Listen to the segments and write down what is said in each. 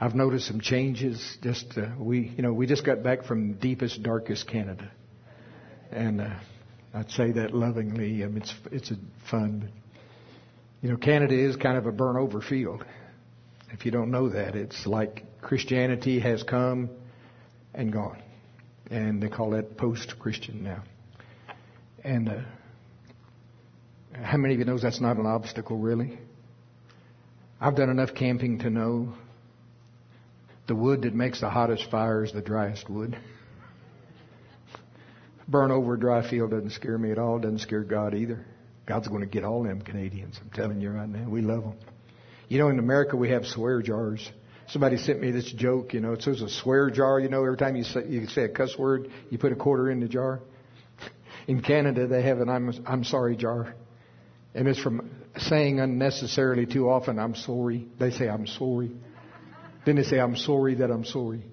I've noticed some changes. We just got back from deepest, darkest Canada, and I'd say that lovingly. I mean, it's fun. Canada is kind of a burnt over field. If you don't know that, it's like Christianity has come and gone, and they call that post-Christian now. And how many of you knows that's not an obstacle, really? I've done enough camping to know the wood that makes the hottest fire is the driest wood. Burn over a dry field doesn't scare me at all. Doesn't scare God either. God's going to get all them Canadians. I'm telling you right now. We love them. In America we have swear jars. Somebody sent me this joke. It says a swear jar. Every time you say a cuss word, you put a quarter in the jar. In Canada they have an I'm sorry jar. And it's from saying unnecessarily too often, I'm sorry. They say, I'm sorry. Then they say, I'm sorry that I'm sorry.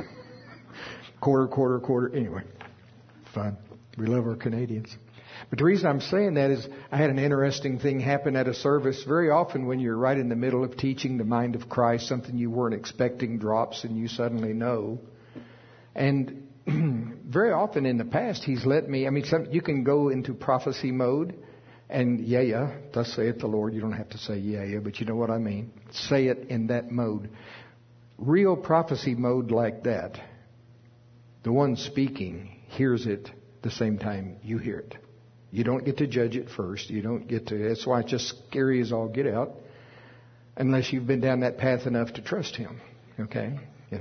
Quarter. Anyway, fun. We love our Canadians. But the reason I'm saying that is I had an interesting thing happen at a service. Very often when you're right in the middle of teaching the mind of Christ, something you weren't expecting drops and you suddenly know. And very often in the past, He's let me, you can go into prophecy mode. And yeah, thus saith the Lord. You don't have to say yeah, but you know what I mean. Say it in that mode. Real prophecy mode like that, the one speaking hears it the same time you hear it. You don't get to judge it first. You don't get to. That's why it's just scary as all get out, unless you've been down that path enough to trust Him. Okay,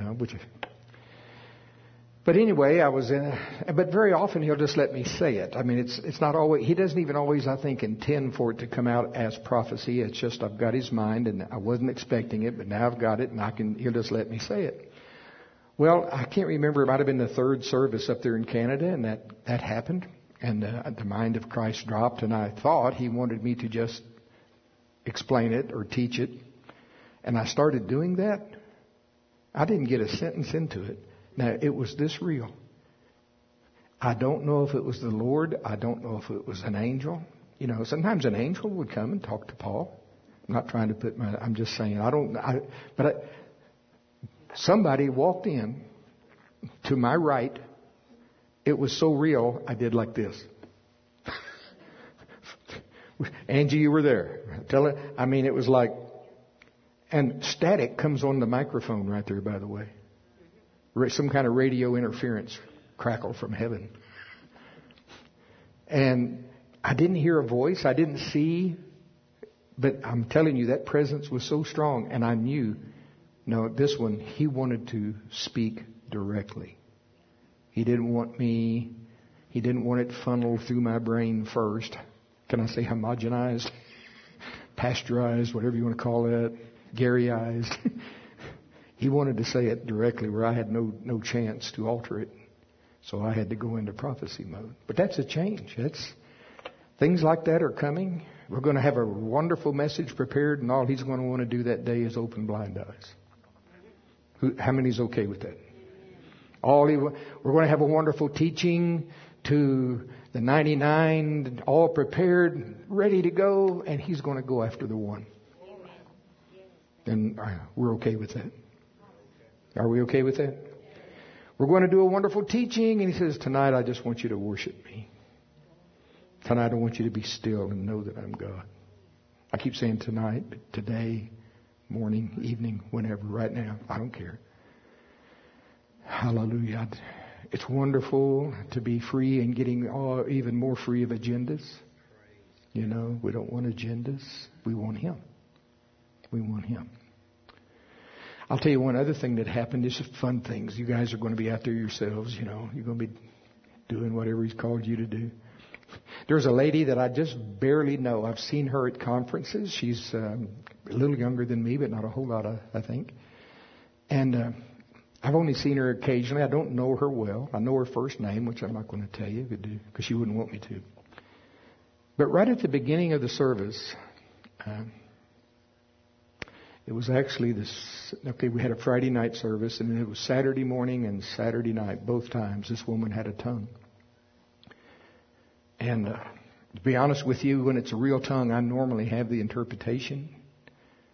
But anyway, but very often He'll just let me say it. It's not always, He doesn't even always, I think, intend for it to come out as prophecy. It's just I've got His mind and I wasn't expecting it, but now I've got it and He'll just let me say it. Well, I can't remember, it might have been the third service up there in Canada, and that happened. And the mind of Christ dropped, and I thought He wanted me to just explain it or teach it. And I started doing that. I didn't get a sentence into it. Now, it was this real. I don't know if it was the Lord. I don't know if it was an angel. Sometimes an angel would come and talk to Paul. I'm not trying to I'm just saying, somebody walked in to my right. It was so real, I did like this. Angie, you were there. It was like, and static comes on the microphone right there, by the way. Some kind of radio interference crackle from heaven. And I didn't hear a voice. I didn't see. But I'm telling you, that presence was so strong. And I knew, no, this one, He wanted to speak directly. He didn't want it funneled through my brain first. Can I say homogenized? Pasteurized, whatever you want to call it. Garyized. He wanted to say it directly where I had no chance to alter it. So I had to go into prophecy mode. But that's a change. Things like that are coming. We're going to have a wonderful message prepared, and all He's going to want to do that day is open blind eyes. How many's okay with that? We're going to have a wonderful teaching to the 99, all prepared, ready to go, and He's going to go after the one. And we're okay with that. Are we okay with that? We're going to do a wonderful teaching, and He says, tonight I just want you to worship me. Tonight I want you to be still and know that I'm God. I keep saying tonight, but today, morning, evening, whenever, right now, I don't care. Hallelujah. It's wonderful to be free and getting even more free of agendas. We don't want agendas. We want Him. We want Him. I'll tell you one other thing that happened. This is fun things. You guys are going to be out there yourselves, You're going to be doing whatever He's called you to do. There's a lady that I just barely know. I've seen her at conferences. She's a little younger than me, but not a whole lot, I think. And I've only seen her occasionally. I don't know her well. I know her first name, which I'm not going to tell you because she wouldn't want me to. But right at the beginning of the service, it was actually we had a Friday night service, and it was Saturday morning and Saturday night. Both times this woman had a tongue. And to be honest with you, when it's a real tongue, I normally have the interpretation.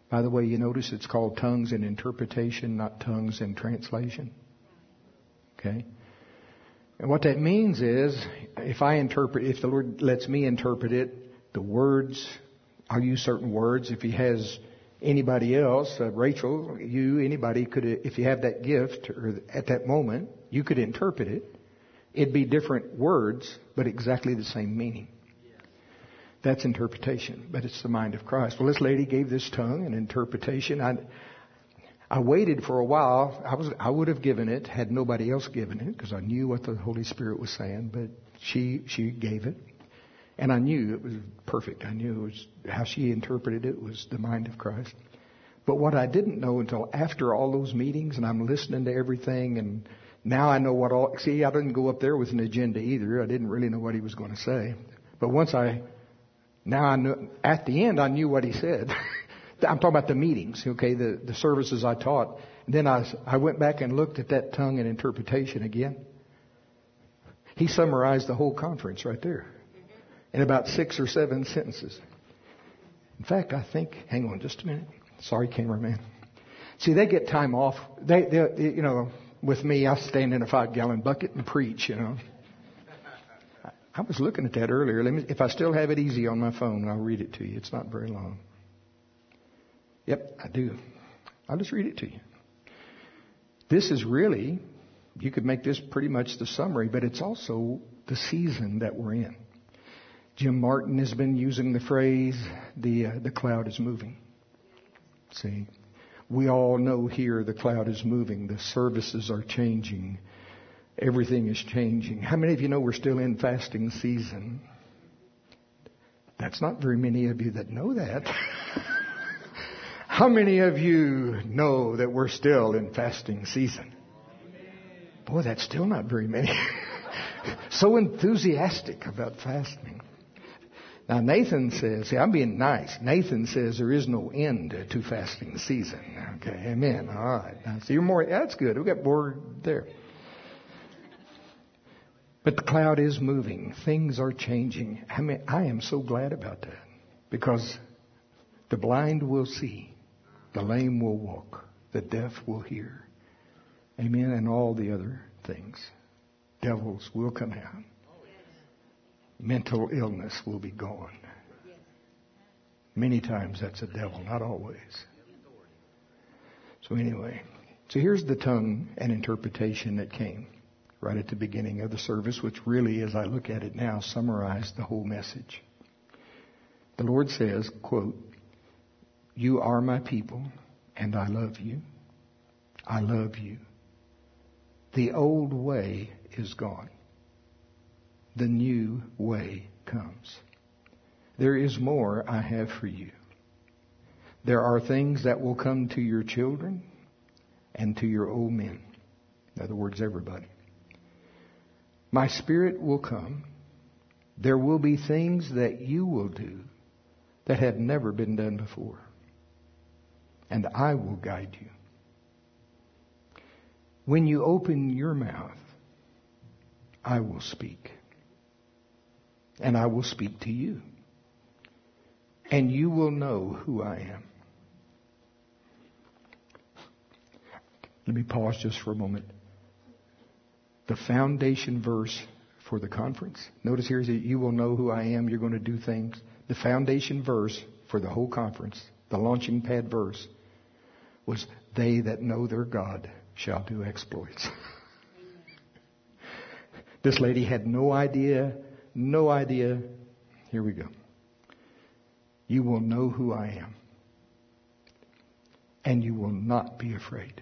By the way, you notice it's called tongues and interpretation, not tongues and translation. Okay? And what that means is, if the Lord lets me interpret it, the words, I'll use certain words. If He has anybody else, Rachel, you, anybody could, if you have that gift, or at that moment, you could interpret it. It'd be different words, but exactly the same meaning. That's interpretation, but it's the mind of Christ. Well, this lady gave this tongue an interpretation. I waited for a while. I would have given it had nobody else given it, because I knew what the Holy Spirit was saying, but she gave it. And I knew it was perfect. I knew it was how she interpreted it was the mind of Christ. But what I didn't know until after all those meetings, and I'm listening to everything, and now I know what all... See, I didn't go up there with an agenda either. I didn't really know what he was going to say. But now I know, at the end, I knew what he said. I'm talking about the meetings, okay, the services I taught. And then I went back and looked at that tongue and interpretation again. He summarized the whole conference right there in about 6 or 7 sentences. In fact, I think, hang on just a minute. Sorry, cameraman. See, they get time off. They you know, with me, I stand in a 5-gallon bucket and preach, you know. I was looking at that earlier. If I still have it easy on my phone, I'll read it to you. It's not very long. Yep, I do. I'll just read it to you. This is really, you could make this pretty much the summary, but it's also the season that we're in. Jim Martin has been using the phrase, the cloud is moving. See, we all know here the cloud is moving. The services are changing. Everything is changing. How many of you know we're still in fasting season? That's not very many of you that know that. How many of you know that we're still in fasting season? Boy, that's still not very many. So enthusiastic about fasting. Now Nathan says, see, I'm being nice. Nathan says there is no end to fasting season. Okay, amen. All right. Now, so you're more, that's good. We got more there. But the cloud is moving. Things are changing. I am so glad about that. Because the blind will see. The lame will walk. The deaf will hear. Amen. And all the other things. Devils will come out. Mental illness will be gone. Many times that's a devil, not always. So anyway, so here's the tongue and interpretation that came right at the beginning of the service, which really, as I look at it now, summarized the whole message. The Lord says, quote, "You are my people, and I love you. I love you. The old way is gone. The new way comes. There is more I have for you. There are things that will come to your children and to your old men." In other words, everybody. "My Spirit will come. There will be things that you will do that have never been done before. And I will guide you. When you open your mouth, I will speak. And I will speak to you. And you will know who I am." Let me pause just for a moment. The foundation verse for the conference. Notice here is that you will know who I am. You're going to do things. The foundation verse for the whole conference, the launching pad verse, was they that know their God shall do exploits. This lady had no idea. Here we go. You will know who I am. And you will not be afraid.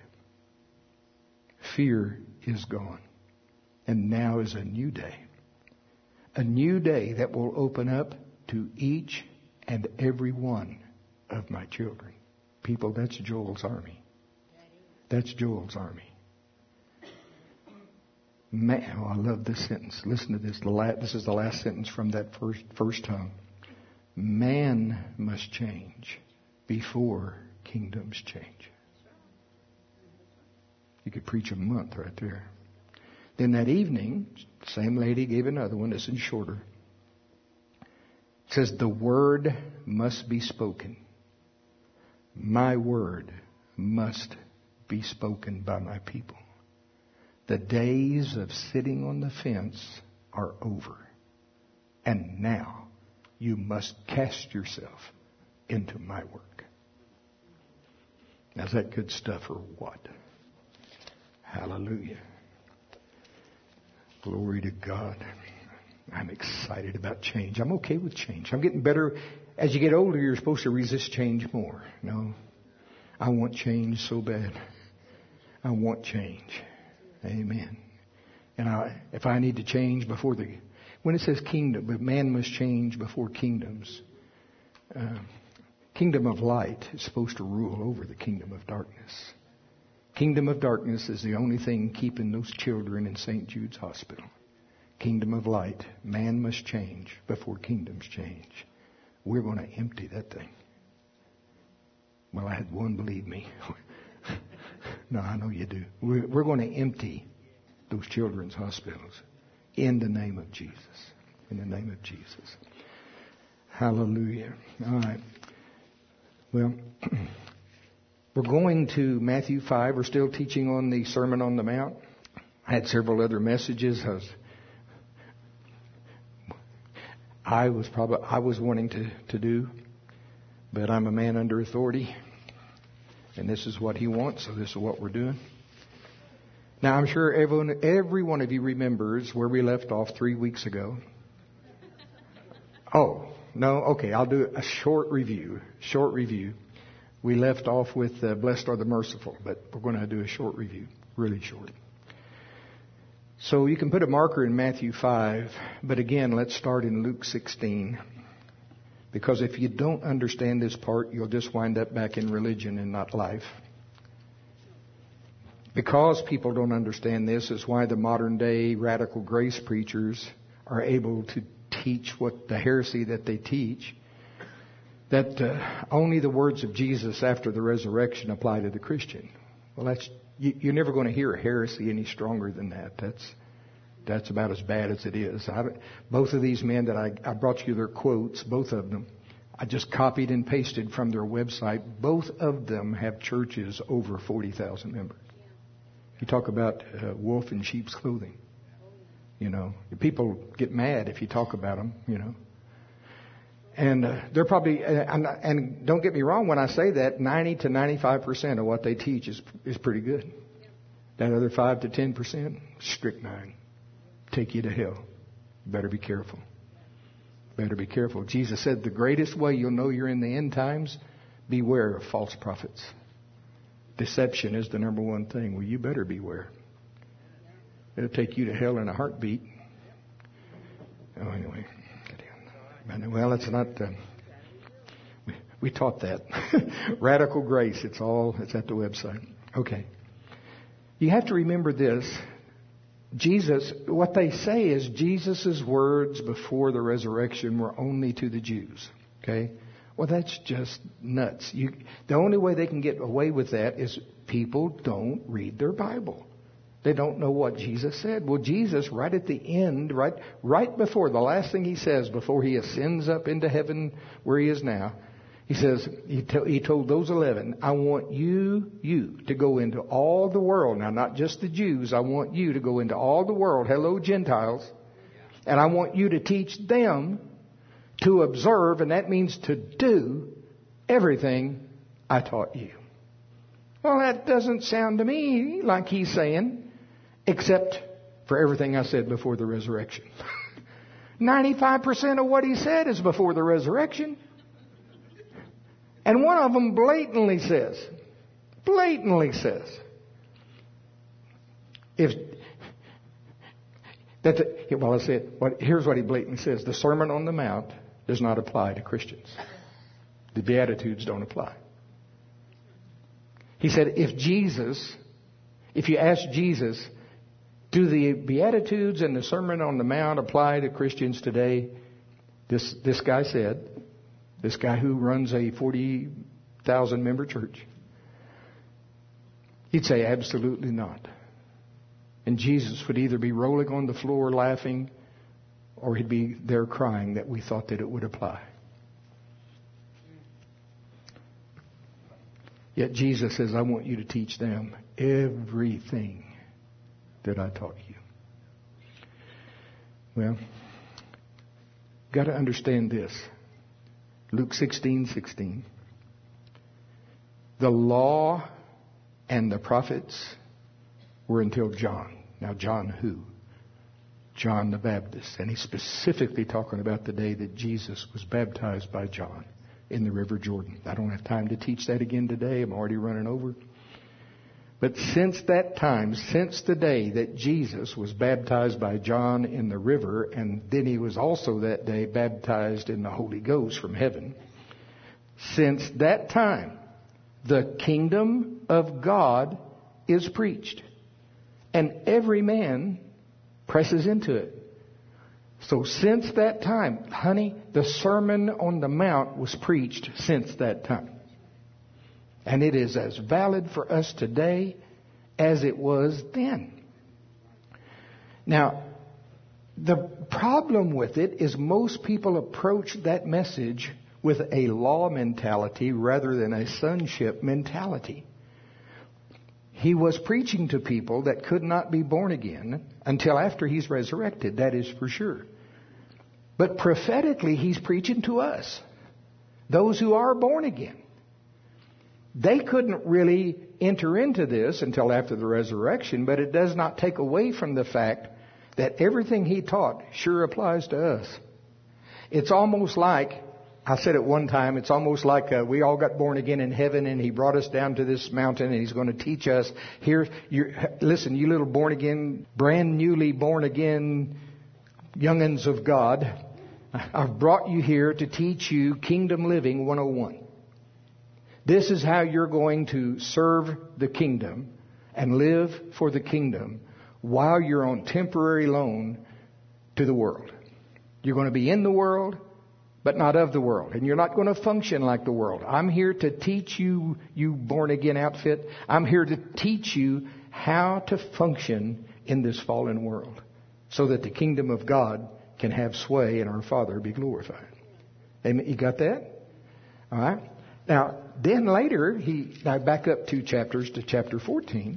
Fear is gone. And now is a new day. A new day that will open up to each and every one of my children. People, that's Joel's army. That's Joel's army. Man, oh, I love this sentence. Listen to this. This is the last sentence from that first tongue. Man must change before kingdoms change. You could preach a month right there. Then that evening, the same lady gave another one. This is shorter. It says, "The word must be spoken. My word must be spoken by my people. The days of sitting on the fence are over. And now you must cast yourself into my work. Now, is that good stuff or what? Hallelujah. Glory to God. I'm excited about change. I'm okay with change. I'm getting better. As you get older, you're supposed to resist change more. No, I want change so bad. I want change. Amen. And if I need to change before when it says kingdom, but man must change before kingdoms. Kingdom of light is supposed to rule over the kingdom of darkness. Kingdom of darkness is the only thing keeping those children in St. Jude's Hospital. Kingdom of light, man must change before kingdoms change. We're going to empty that thing. Well, I had one believe me. No, I know you do. We're going to empty those children's hospitals in the name of Jesus. In the name of Jesus. Hallelujah. All right. Well, we're going to Matthew 5. We're still teaching on the Sermon on the Mount. I had several other messages. I was wanting to do, but I'm a man under authority, and this is what he wants, so this is what we're doing. Now, I'm sure every one of you remembers where we left off 3 weeks ago. Oh, no? Okay, I'll do a short review. We left off with Blessed are the Merciful, but we're going to do a short review, really short. So you can put a marker in Matthew 5, but again, let's start in Luke 16. Because if you don't understand this part, you'll just wind up back in religion and not life. Because people don't understand this is why the modern day radical grace preachers are able to teach what the heresy that they teach, that only the words of Jesus after the resurrection apply to the Christian. Well, you're never going to hear a heresy any stronger than that. That's about as bad as it is. Both of these men that I brought you their quotes, both of them, I just copied and pasted from their website. Both of them have churches over 40,000 members. You talk about wolf in sheep's clothing. You know, people get mad if you talk about them, you know. And they're probably, and don't get me wrong when I say that, 90 to 95% of what they teach is pretty good. That other 5 to 10%, strychnine, take you to hell. Better be careful. Better be careful. Jesus said the greatest way you'll know you're in the end times, beware of false prophets. Deception is the number one thing. Well, you better beware. It'll take you to hell in a heartbeat. Oh, anyway. Well, it's not. We taught that. Radical grace. It's at the website. Okay. You have to remember this. Jesus, what they say is Jesus' words before the resurrection were only to the Jews. Okay? Well, that's just nuts. The only way they can get away with that is people don't read their Bible. They don't know what Jesus said. Well, Jesus, right at the end, right before, the last thing he says before he ascends up into heaven where he is now, he says, he told those 11, I want you to go into all the world. Now, not just the Jews. I want you to go into all the world. Hello, Gentiles. And I want you to teach them to observe, and that means to do everything I taught you. Well, that doesn't sound to me like he's saying, except for everything I said before the resurrection. 95% of what he said is before the resurrection. And one of them blatantly says, here's what he blatantly says. The Sermon on the Mount does not apply to Christians. The Beatitudes don't apply. He said, if you ask Jesus, do the Beatitudes and the Sermon on the Mount apply to Christians today? This guy said, this guy who runs a 40,000 member church, he'd say absolutely not. And Jesus would either be rolling on the floor laughing, or he'd be there crying that we thought that it would apply. Yet Jesus says, I want you to teach them everything that I taught you. Well, got to understand this. Luke 16:16. The law and the prophets were until John. Now, John who? John the Baptist. And he's specifically talking about the day that Jesus was baptized by John in the River Jordan. I don't have time to teach that again today. I'm already running over. But since that time, since the day that Jesus was baptized by John in the river, and then he was also that day baptized in the Holy Ghost from heaven, since that time, the kingdom of God is preached. And every man presses into it. So since that time, honey, the Sermon on the Mount was preached since that time. And it is as valid for us today as it was then. Now, the problem with it is most people approach that message with a law mentality rather than a sonship mentality. He was preaching to people that could not be born again until after he's resurrected, that is for sure. But prophetically, he's preaching to us, those who are born again. They couldn't really enter into this until after the resurrection, but it does not take away from the fact that everything he taught sure applies to us. It's almost like, I said it one time, it's almost like we all got born again in heaven and he brought us down to this mountain and he's going to teach us. Here, listen, you little born again, brand newly born again young'uns of God, I've brought you here to teach you Kingdom Living 101. This is how you're going to serve the kingdom and live for the kingdom while you're on temporary loan to the world. You're going to be in the world, but not of the world. And you're not going to function like the world. I'm here to teach you, you born again outfit. I'm here to teach you how to function in this fallen world so that the kingdom of God can have sway and our Father be glorified. Amen. You got that? All right. Now, then later, I back up 2 chapters to chapter 14.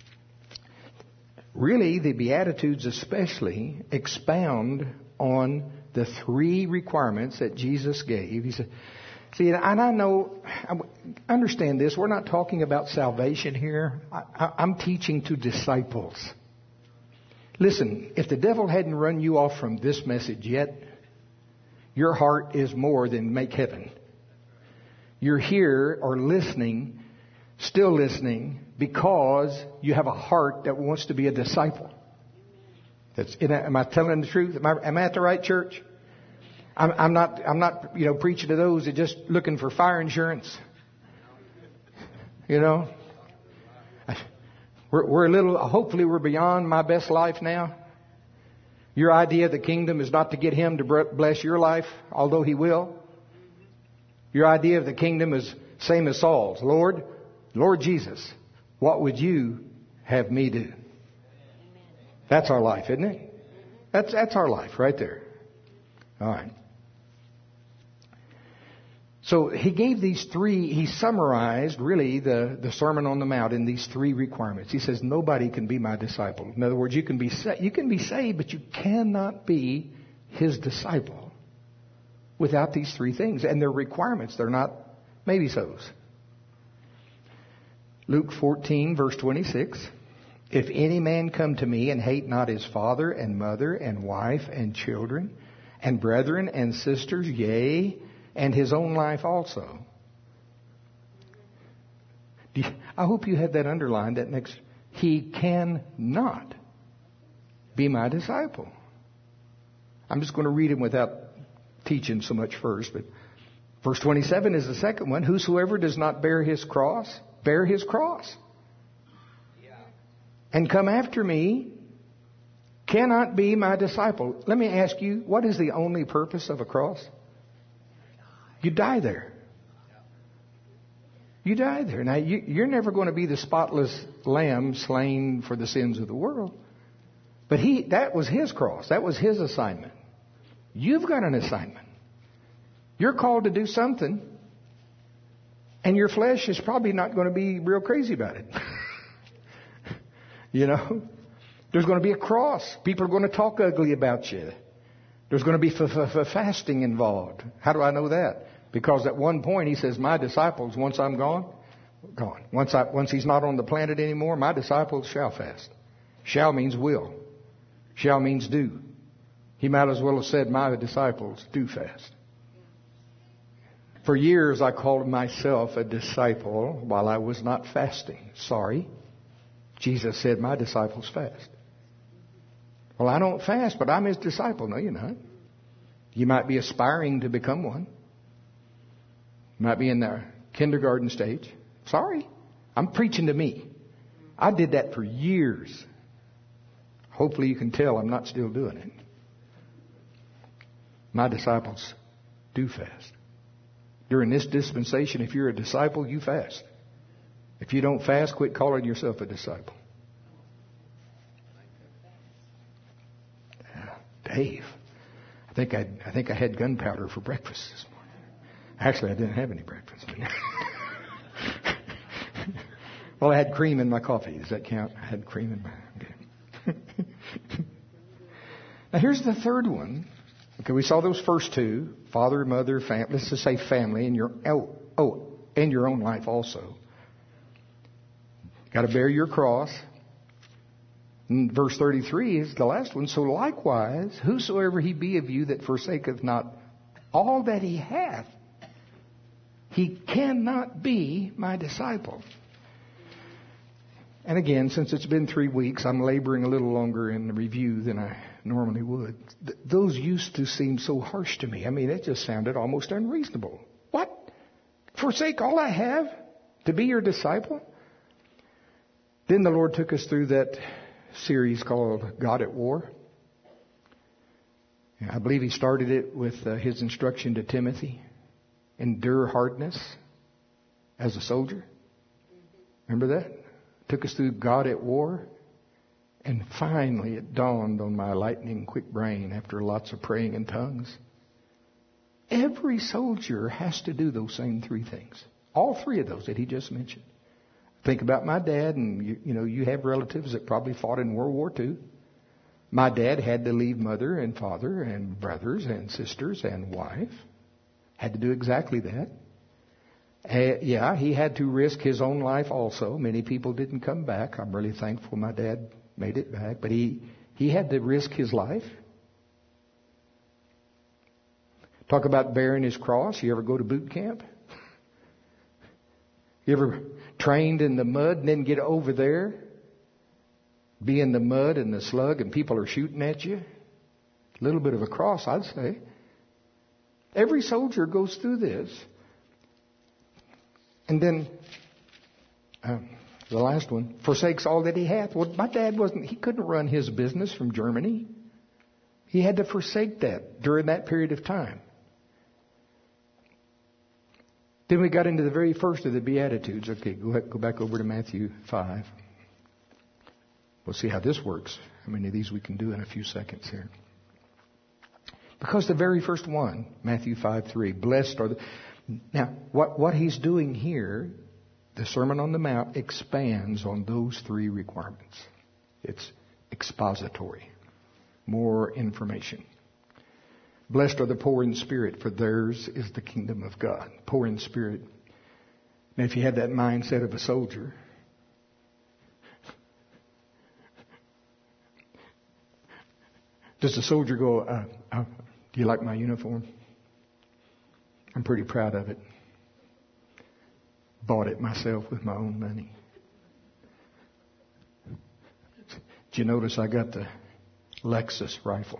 Really, the Beatitudes especially expound on the 3 requirements that Jesus gave. He said, see, and I know, understand this, we're not talking about salvation here. I'm teaching to disciples. Listen, if the devil hadn't run you off from this message yet, your heart is more than make heaven. You're here or listening, still listening, because you have a heart that wants to be a disciple. Am I telling the truth? Am I at the right church? I'm not preaching to those that just looking for fire insurance. We're a little, hopefully we're beyond my best life now. Your idea of the kingdom is not to get him to bless your life, although he will. Your idea of the kingdom is same as Saul's. Lord Jesus, what would you have me do? That's our life, isn't it? That's our life right there. All right. So he gave these 3, he summarized really the Sermon on the Mount in these 3 requirements. He says nobody can be my disciple. In other words, you can be saved, but you cannot be his disciple without these 3 things. And they're requirements. They're not maybe-sos. Luke 14, verse 26. If any man come to me and hate not his father and mother and wife and children and brethren and sisters, yea, and his own life also. I hope you had that underlined, that next. He cannot be my disciple. I'm just going to read him without teaching so much first. But verse 27 is the second one. Whosoever does not bear his cross, and come after me, cannot be my disciple. Let me ask you, what is the only purpose of a cross? You die there. You die there. Now, you're never going to be the spotless lamb slain for the sins of the world. But that was his cross. That was his assignment. You've got an assignment. You're called to do something. And your flesh is probably not going to be real crazy about it. You know? There's going to be a cross. People are going to talk ugly about you. There's going to be fasting involved. How do I know that? Because at one point he says, my disciples, once I'm gone. Once he's not on the planet anymore, my disciples shall fast. Shall means will. Shall means do. He might as well have said, my disciples do fast. For years I called myself a disciple while I was not fasting. Sorry. Jesus said, my disciples fast. Well, I don't fast, but I'm his disciple. No, you're not. You might be aspiring to become one. You might be in the kindergarten stage. Sorry. I'm preaching to me. I did that for years. Hopefully you can tell I'm not still doing it. My disciples do fast. During this dispensation, if you're a disciple, you fast. If you don't fast, quit calling yourself a disciple. Dave, I think I had gunpowder for breakfast this morning. Actually, I didn't have any breakfast. Well, I had cream in my coffee. Does that count? I had cream in my... Okay. Now, here's the third one. Okay, we saw those first two. Father, mother, family. Let's just say family in your... in your own life also. Got to bear your cross. And verse 33 is the last one. So likewise, whosoever he be of you that forsaketh not all that he hath, he cannot be my disciple. And again, since it's been 3 weeks, I'm laboring a little longer in the review than I normally would. Those used to seem so harsh to me. I mean, it just sounded almost unreasonable. What? Forsake all I have to be your disciple? Then the Lord took us through that series called God at War. I believe he started it with his instruction to Timothy. Endure hardness as a soldier. Remember that? Took us through God at War. And finally it dawned on my lightning quick brain after lots of praying in tongues. Every soldier has to do those same 3 things. All 3 of those that he just mentioned. Think about my dad, and you have relatives that probably fought in World War II. My dad had to leave mother and father and brothers and sisters and wife. Had to do exactly that. He had to risk his own life also. Many people didn't come back. I'm really thankful my dad made it back. But he had to risk his life. Talk about bearing his cross. You ever go to boot camp? You ever trained in the mud and then get over there? Be in the mud and the slug and people are shooting at you? A little bit of a cross, I'd say. Every soldier goes through this. And then the last one, forsakes all that he hath. Well, my dad he couldn't run his business from Germany. He had to forsake that during that period of time. Then we got into the very first of the Beatitudes. Okay, go back over to Matthew 5. We'll see how this works. How many of these we can do in a few seconds here. Because the very first one, Matthew 5:3, blessed are the... Now, what he's doing here, the Sermon on the Mount expands on those 3 requirements. It's expository. More information. Blessed are the poor in spirit, for theirs is the kingdom of God. Poor in spirit. Now, if you had that mindset of a soldier, does the soldier go, do you like my uniform? I'm pretty proud of it. Bought it myself with my own money. Did you notice I got the Lexus rifle?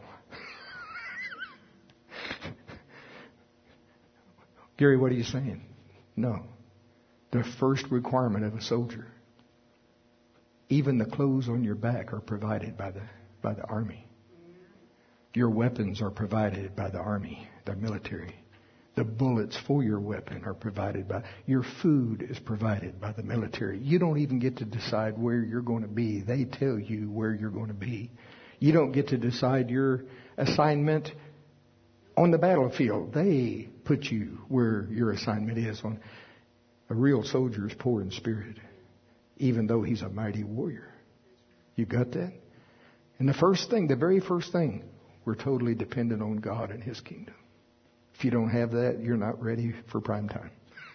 Gary, what are you saying? No. The first requirement of a soldier, even the clothes on your back are provided by the army. Your weapons are provided by the army, the military. The bullets for your weapon are provided by... Your food is provided by the military. You don't even get to decide where you're going to be. They tell you where you're going to be. You don't get to decide your assignment on the battlefield. They put you where your assignment is. A real soldier is poor in spirit, even though he's a mighty warrior. You got that? And the very first thing, we're totally dependent on God and His kingdom. If you don't have that, you're not ready for prime time.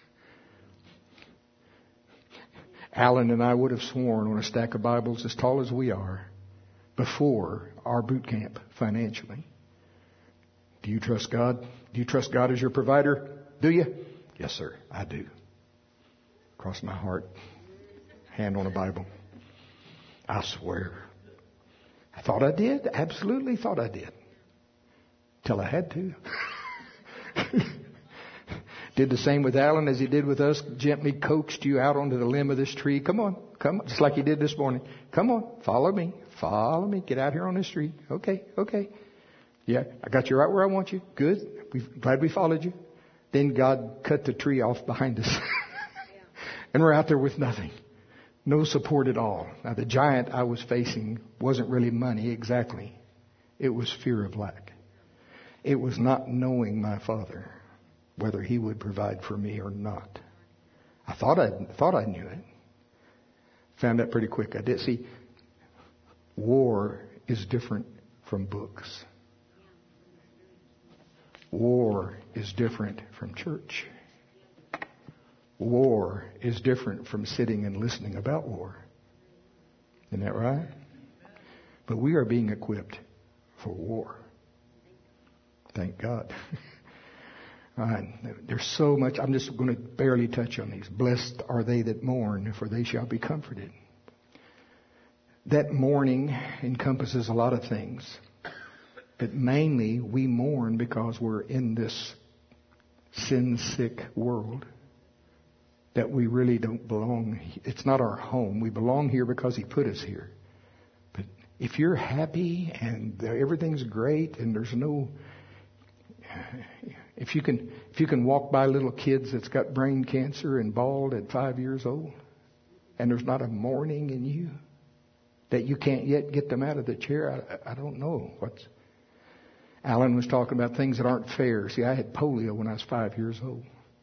Alan and I would have sworn on a stack of Bibles as tall as we are before our boot camp financially. Do you trust God? Do you trust God as your provider? Do you? Yes, sir, I do. Cross my heart. Hand on a Bible. I swear. I thought I did. Absolutely thought I did. Till I had to. Did the same with Alan as he did with us. Gently coaxed you out onto the limb of this tree. Come on. Just like he did this morning. Come on. Follow me. Follow me. Get out here on this tree. Okay. Yeah, I got you right where I want you. Good. Glad we followed you. Then God cut the tree off behind us. And we're out there with nothing. No support at all. Now, the giant I was facing wasn't really money exactly. It was fear of lack. It was not knowing my Father, whether He would provide for me or not. I thought I knew it. Found out pretty quick. I did. See, war is different from books. War is different from church. War is different from sitting and listening about war. Isn't that right? But we are being equipped for war. Thank God. All right. There's so much. I'm just going to barely touch on these. Blessed are they that mourn, for they shall be comforted. That mourning encompasses a lot of things. But mainly we mourn because we're in this sin-sick world that we really don't belong. It's not our home. We belong here because He put us here. But if you're happy and everything's great and there's no... If you can walk by little kids that's got brain cancer and bald at 5 years old, and there's not a mourning in you, that you can't yet get them out of the chair, I don't know. Alan was talking about things that aren't fair. See, I had polio when I was 5 years old.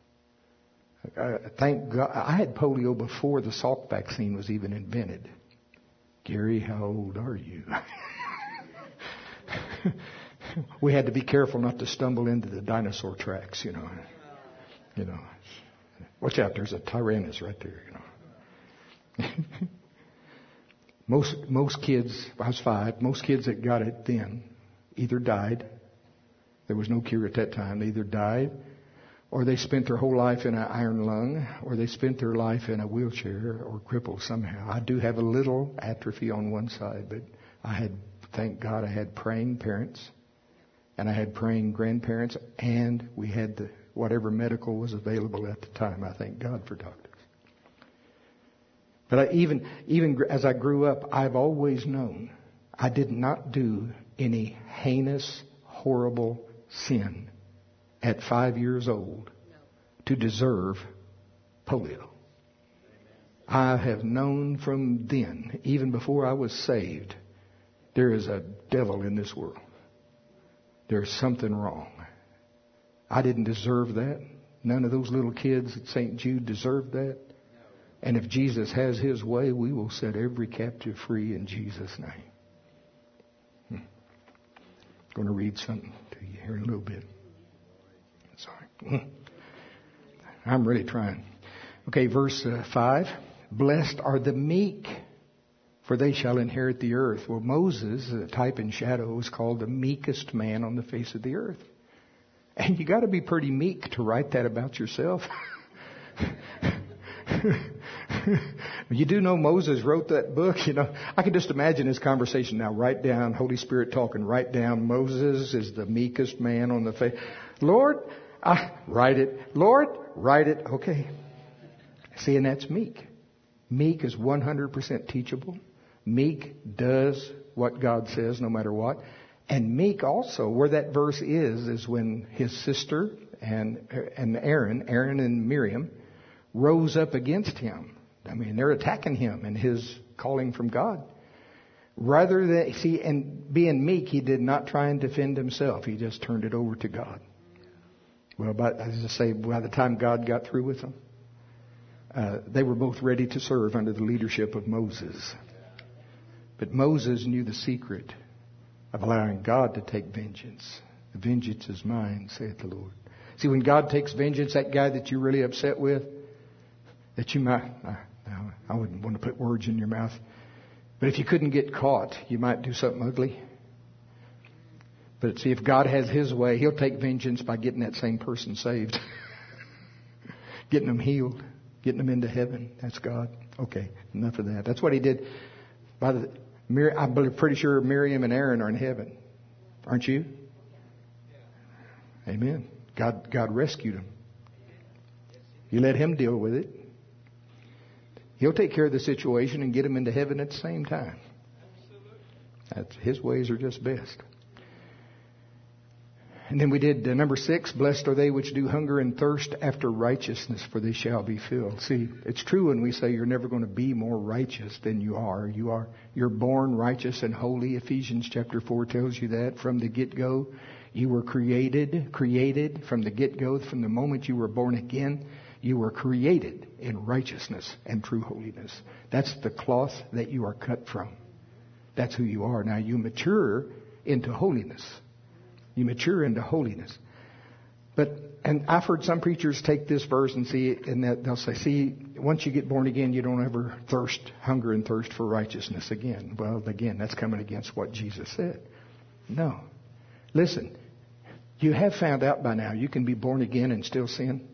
Thank God, I had polio before the Salk vaccine was even invented. Gary, how old are you? We had to be careful not to stumble into the dinosaur tracks, you know. Watch out, there's a Tyrannus right there, you know. Most kids, I was 5, most kids that got it then either died. There was no cure at that time. They either died, or they spent their whole life in an iron lung, or they spent their life in a wheelchair or crippled somehow. I do have a little atrophy on one side, but thank God I had praying parents, and I had praying grandparents, and we had whatever medical was available at the time. I thank God for doctors. But even as I grew up, I've always known I did not do any heinous, horrible sin at 5 years old to deserve polio. I have known from then, even before I was saved, there is a devil in this world. There's something wrong. I didn't deserve that. None of those little kids at St. Jude deserved that. And if Jesus has His way, we will set every captive free in Jesus' name. I'm going to read something to you here in a little bit. Sorry. I'm really trying. Okay, verse 5. Blessed are the meek, for they shall inherit the earth. Well, Moses, a type and shadow, is called the meekest man on the face of the earth. And you got to be pretty meek to write that about yourself. You do know Moses wrote that book, you know. I can just imagine his conversation now. Write down, Holy Spirit talking, write down, Moses is the meekest man on the face. Lord, write it. Lord, write it. Okay. See, and that's meek. Meek is 100% teachable. Meek does what God says no matter what. And meek also, where that verse is when his sister and Aaron and Miriam rose up against him. I mean, they're attacking him in his calling from God. Rather than, see, and being meek, he did not try and defend himself. He just turned it over to God. Well, as I say, by the time God got through with them, They were both ready to serve under the leadership of Moses. But Moses knew the secret of allowing God to take vengeance. The vengeance is mine, saith the Lord. See, when God takes vengeance, that guy that you're really upset with, that you might, I wouldn't want to put words in your mouth, but if you couldn't get caught, you might do something ugly. But see, if God has His way, He'll take vengeance by getting that same person saved. Getting them healed. Getting them into heaven. That's God. Okay, enough of that. That's what He did. I'm pretty sure Miriam and Aaron are in heaven. Aren't you? Amen. God rescued them. You let Him deal with it. He'll take care of the situation and get them into heaven at the same time. His ways are just best. And then we did number 6, blessed are they which do hunger and thirst after righteousness, for they shall be filled. See, it's true when we say you're never going to be more righteous than you are. You're born righteous and holy. Ephesians chapter 4 tells you that from the get-go. You were created from the get-go, from the moment you were born again. You were created in righteousness and true holiness. That's the cloth that you are cut from. That's who you are. Now you mature into holiness. You mature into holiness. And I've heard some preachers take this verse and see it, and they'll say, see, once you get born again, you don't ever hunger and thirst for righteousness again. Well, again, that's coming against what Jesus said. No. Listen, you have found out by now you can be born again and still sin.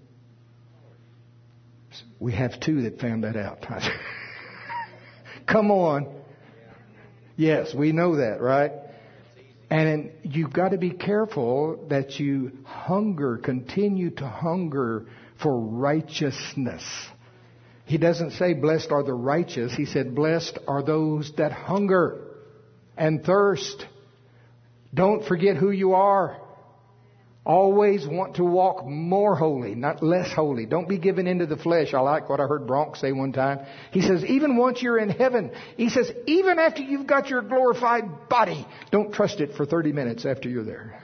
We have 2 that found that out. Come on. Yes, we know that, right? And you've got to be careful that you continue to hunger for righteousness. He doesn't say blessed are the righteous. He said blessed are those that hunger and thirst. Don't forget who you are. Always want to walk more holy, not less holy. Don't be given into the flesh. I like what I heard Bronx say one time. He says, even once you're in heaven, he says, even after you've got your glorified body, don't trust it for 30 minutes after you're there.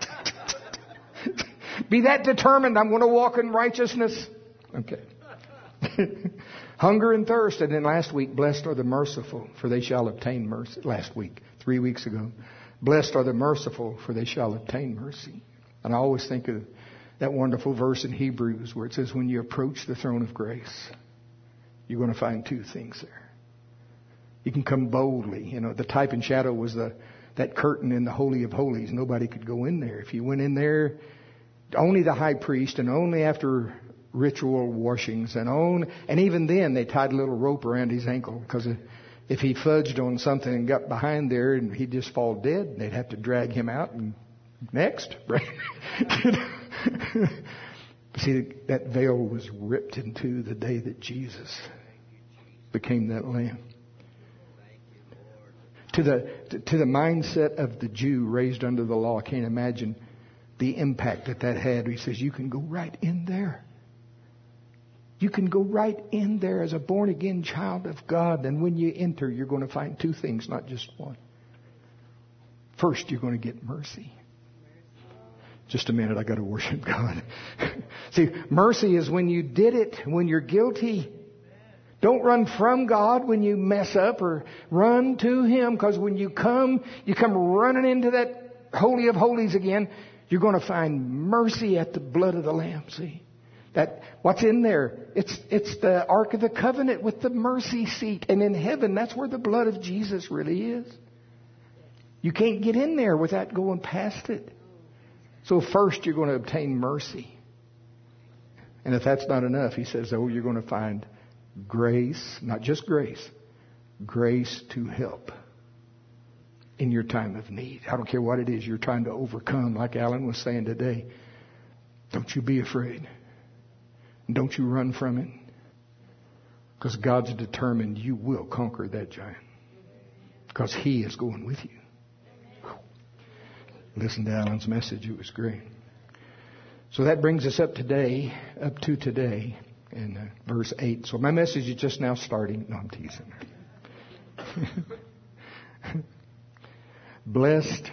Be that determined, I'm going to walk in righteousness. Okay. Hunger and thirst. And then last week, blessed are the merciful, for they shall obtain mercy. Last week, 3 weeks ago. Blessed are the merciful, for they shall obtain mercy. And I always think of that wonderful verse in Hebrews where it says, when you approach the throne of grace, you're going to find 2 things there. You can come boldly. You know, the type and shadow was that curtain in the Holy of Holies. Nobody could go in there. If you went in there, only the high priest, and only after ritual washings, and even then they tied a little rope around his ankle, because if he fudged on something and got behind there and he'd just fall dead, they'd have to drag him out and next, right? See, that veil was ripped in two the day that Jesus became that lamb. To the mindset of the Jew raised under the law, I can't imagine the impact that had. He says, you can go right in there. You can go right in there as a born-again child of God. And when you enter, you're going to find 2 things, not just one. First, you're going to get mercy. Just a minute, I got to worship God. See, mercy is when you did it, when you're guilty. Don't run from God when you mess up, or run to Him, because when you come running into that Holy of Holies again, you're going to find mercy at the blood of the Lamb. See? That what's in there? It's the Ark of the Covenant with the mercy seat. And in heaven, that's where the blood of Jesus really is. You can't get in there without going past it. So first you're going to obtain mercy. And if that's not enough, He says, you're going to find grace, not just grace to help in your time of need. I don't care what it is you're trying to overcome, like Alan was saying today. Don't you be afraid. Don't you run from it. Because God's determined you will conquer that giant. Because He is going with you. Listen to Alan's message. It was great. So that brings us up to today, in verse 8. So my message is just now starting. No, I'm teasing. Blessed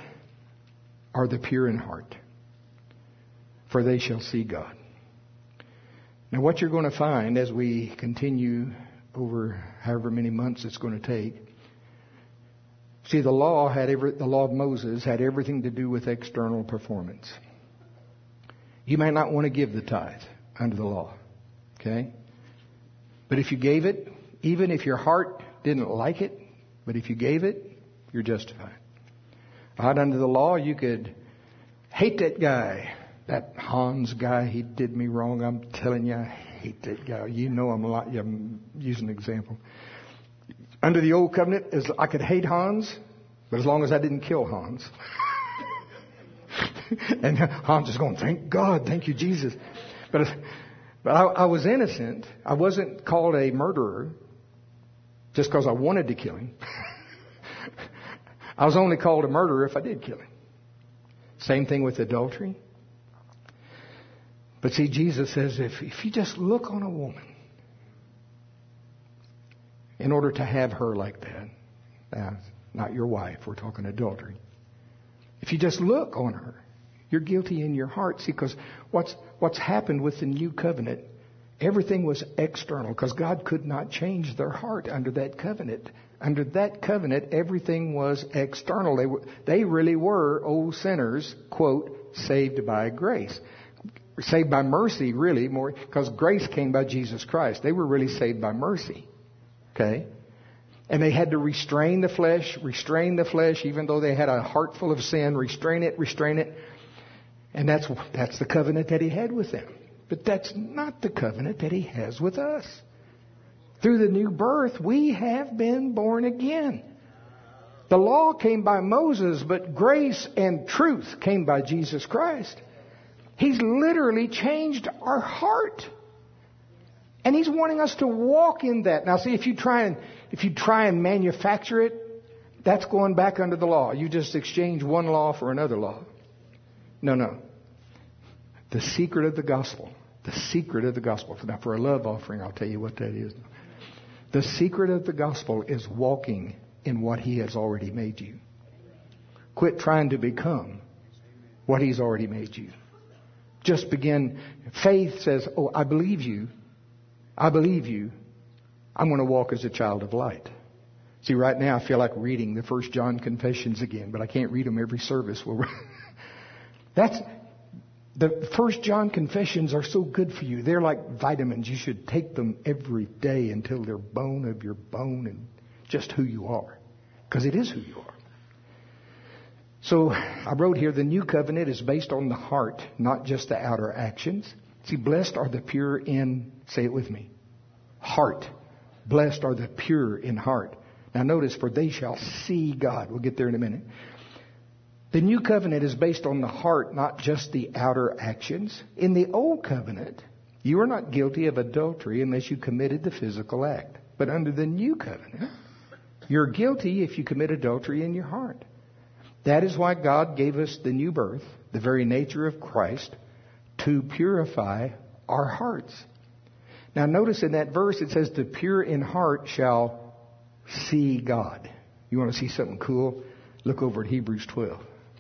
are the pure in heart, for they shall see God. Now, what you're going to find as we continue over however many months it's going to take, see, the law of Moses had everything to do with external performance. You may not want to give the tithe under the law, okay? But if you gave it, even if your heart didn't like it, but if you gave it, you're justified. Out under the law, you could hate that guy, that Hans guy. He did me wrong. I'm telling you, I hate that guy. You know, I'm using an example. Under the old covenant, I could hate Hans, but as long as I didn't kill Hans. And Hans is going, thank God, thank you, Jesus. But I was innocent. I wasn't called a murderer just because I wanted to kill him. I was only called a murderer if I did kill him. Same thing with adultery. But see, Jesus says if you just look on a woman in order to have her like that, now, not your wife, we're talking adultery. If you just look on her, you're guilty in your heart. See, because what's happened with the new covenant, everything was external because God could not change their heart under that covenant. Under that covenant, everything was external. They really were old sinners, quote, saved by grace. Saved by mercy, really, more, because grace came by Jesus Christ. They were really saved by mercy. Okay? And they had to restrain the flesh, even though they had a heart full of sin, restrain it. And that's the covenant that He had with them. But that's not the covenant that He has with us. Through the new birth, we have been born again. The law came by Moses, but grace and truth came by Jesus Christ. He's literally changed our heart. And He's wanting us to walk in that. Now see, if you try and manufacture it, that's going back under the law. You just exchange one law for another law. No. The secret of the gospel. The secret of the gospel. Now for a love offering, I'll tell you what that is. The secret of the gospel is walking in what He has already made you. Quit trying to become what He's already made you. Just begin. Faith says, oh, I believe you. I'm going to walk as a child of light. See, right now I feel like reading the 1 John Confessions again, but I can't read them every service. The 1 John Confessions are so good for you. They're like vitamins. You should take them every day until they're bone of your bone and just who you are. Because it is who you are. So I wrote here, the new covenant is based on the heart, not just the outer actions. See, blessed are the pure in, say it with me, heart. Blessed are the pure in heart. Now notice, for they shall see God. We'll get there in a minute. The new covenant is based on the heart, not just the outer actions. In the old covenant, you are not guilty of adultery unless you committed the physical act. But under the new covenant, you're guilty if you commit adultery in your heart. That is why God gave us the new birth, the very nature of Christ, to purify our hearts. Now notice in that verse it says, the pure in heart shall see God. You want to see something cool? Look over at Hebrews 12.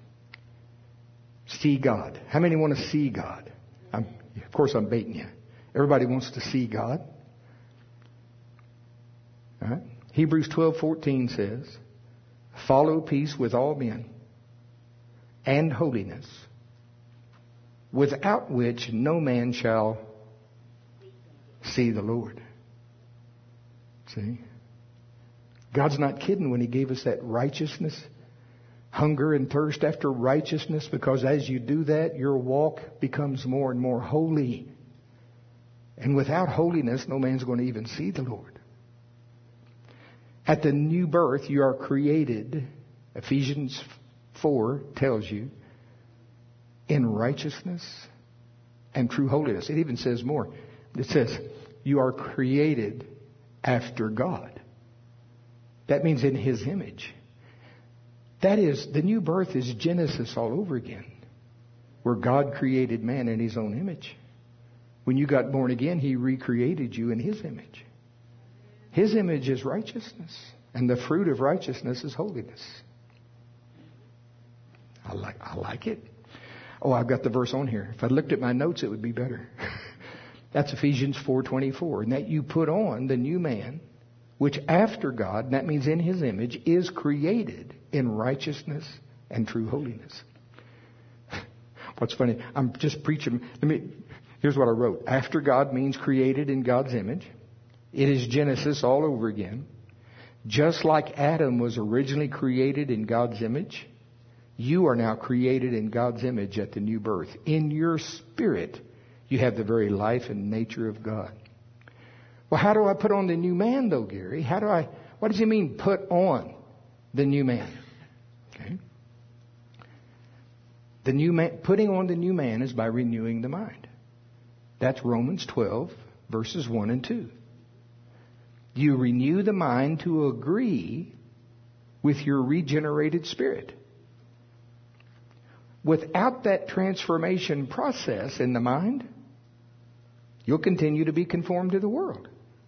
See God. How many want to see God? Of course I'm baiting you. Everybody wants to see God. All right. Hebrews 12:14 says, follow peace with all men and holiness, without which no man shall see the Lord. See? God's not kidding when He gave us that righteousness, hunger and thirst after righteousness, because as you do that, your walk becomes more and more holy. And without holiness, no man's going to even see the Lord. At the new birth, you are created, Ephesians 4 tells you, in righteousness and true holiness. It even says more. It says, you are created after God. That means in His image. That is, the new birth is Genesis all over again, where God created man in His own image. When you got born again, He recreated you in His image. His image is righteousness, and the fruit of righteousness is holiness. I like it. Oh, I've got the verse on here. If I looked at my notes, it would be better. That's Ephesians 4:24. And that you put on the new man, which after God, and that means in His image, is created in righteousness and true holiness. What's funny, I'm just preaching. Here's what I wrote. After God means created in God's image. It is Genesis all over again. Just like Adam was originally created in God's image, you are now created in God's image at the new birth. In your spirit, you have the very life and nature of God. Well, how do I put on the new man, though, Gary? What does he mean, put on the new man? Okay. The new man, putting on the new man is by renewing the mind. That's Romans 12, verses 1 and 2. You renew the mind to agree with your regenerated spirit. Without that transformation process in the mind, you'll continue to be conformed to the world.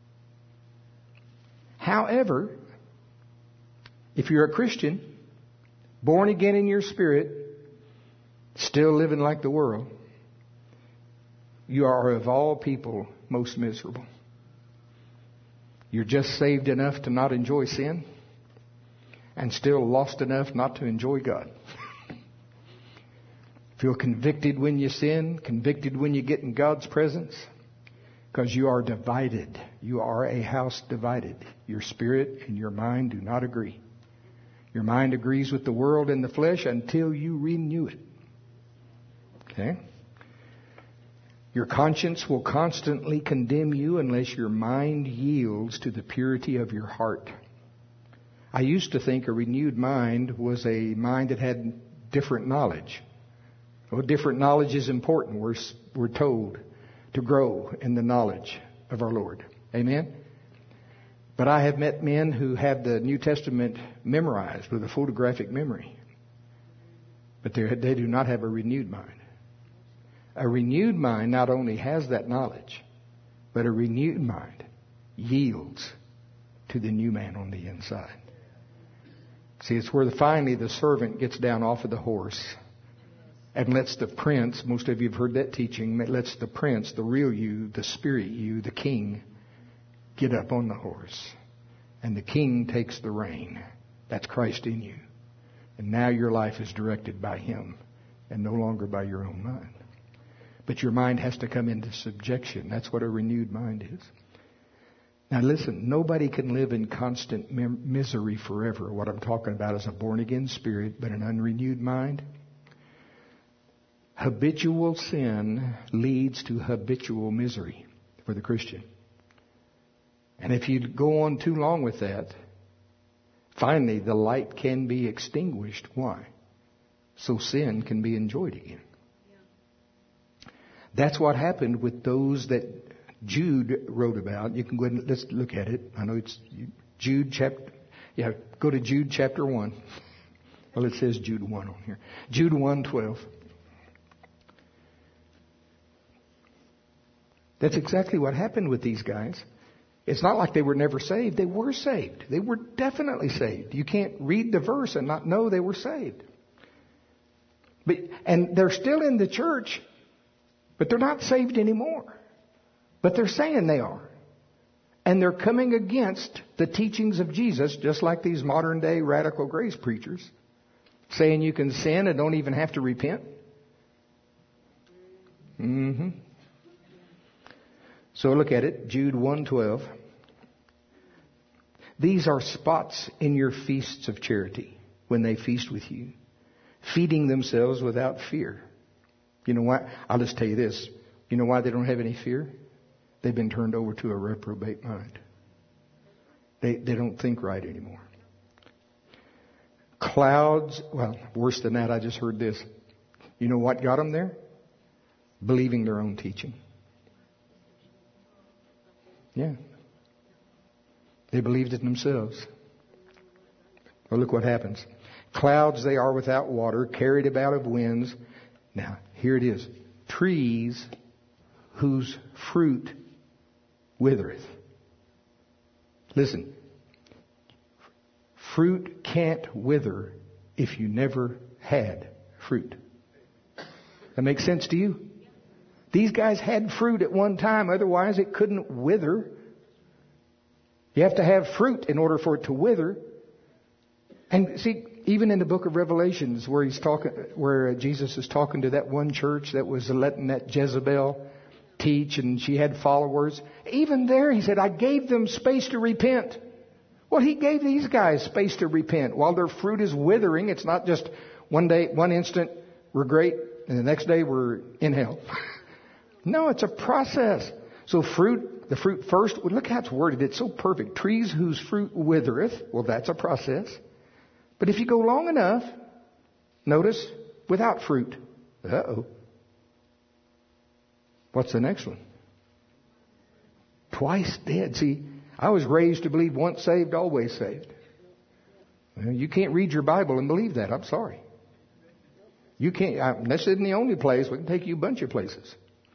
However, if you're a Christian, born again in your spirit, still living like the world, you are of all people most miserable. You're just saved enough to not enjoy sin and still lost enough not to enjoy God. Feel convicted when you sin, convicted when you get in God's presence, because you are divided. You are a house divided. Your spirit and your mind do not agree. Your mind agrees with the world and the flesh until you renew it. Okay? Your conscience will constantly condemn you unless your mind yields to the purity of your heart. I used to think a renewed mind was a mind that had different knowledge. Well, different knowledge is important. We're told to grow in the knowledge of our Lord. Amen? But I have met men who have the New Testament memorized with a photographic memory. But they do not have a renewed mind. A renewed mind not only has that knowledge, but a renewed mind yields to the new man on the inside. See, it's where finally the servant gets down off of the horse and lets the prince, most of you have heard that teaching, lets the prince, the real you, the spirit you, the king, get up on the horse. And the king takes the rein. That's Christ in you. And now your life is directed by Him and no longer by your own mind. But your mind has to come into subjection. That's what a renewed mind is. Now listen, nobody can live in constant misery forever. What I'm talking about is a born-again spirit, but an unrenewed mind. Habitual sin leads to habitual misery for the Christian. And if you go on too long with that, finally the light can be extinguished. Why? So sin can be enjoyed again. That's what happened with those that Jude wrote about. You can go ahead and let's look at it. I know it's Jude chapter. Yeah, go to Jude chapter 1. Well, it says Jude 1 on here. Jude 1:12. That's exactly what happened with these guys. It's not like they were never saved. They were saved. They were definitely saved. You can't read the verse and not know they were saved. And they're still in the church, but they're not saved anymore. But they're saying they are. And they're coming against the teachings of Jesus, just like these modern day radical grace preachers, saying you can sin and don't even have to repent. So look at it, Jude 1:12. These are spots in your feasts of charity when they feast with you, feeding themselves without fear. You know why? I'll just tell you this. You know why they don't have any fear? They've been turned over to a reprobate mind. They don't think right anymore. Clouds, well, worse than that, I just heard this. You know what got them there? Believing their own teaching. Yeah. They believed it themselves. Well, look what happens. Clouds they are without water, carried about of winds. Now, here it is. Trees whose fruit withereth. Listen. Fruit can't wither if you never had fruit. That makes sense to you? These guys had fruit at one time, otherwise it couldn't wither. You have to have fruit in order for it to wither. And see, even in the book of Revelations, where Jesus is talking to that one church that was letting that Jezebel teach, and she had followers. Even there, he said, I gave them space to repent. Well, he gave these guys space to repent. While their fruit is withering, it's not just one day, one instant, we're great, and the next day we're in hell. No, it's a process. So the fruit first, well, look how it's worded. It's so perfect. Trees whose fruit withereth. Well, that's a process. But if you go long enough, notice, without fruit. Uh-oh. What's the next one? Twice dead. See, I was raised to believe once saved, always saved. Well, you can't read your Bible and believe that. I'm sorry. You can't. This isn't the only place. We can take you a bunch of places.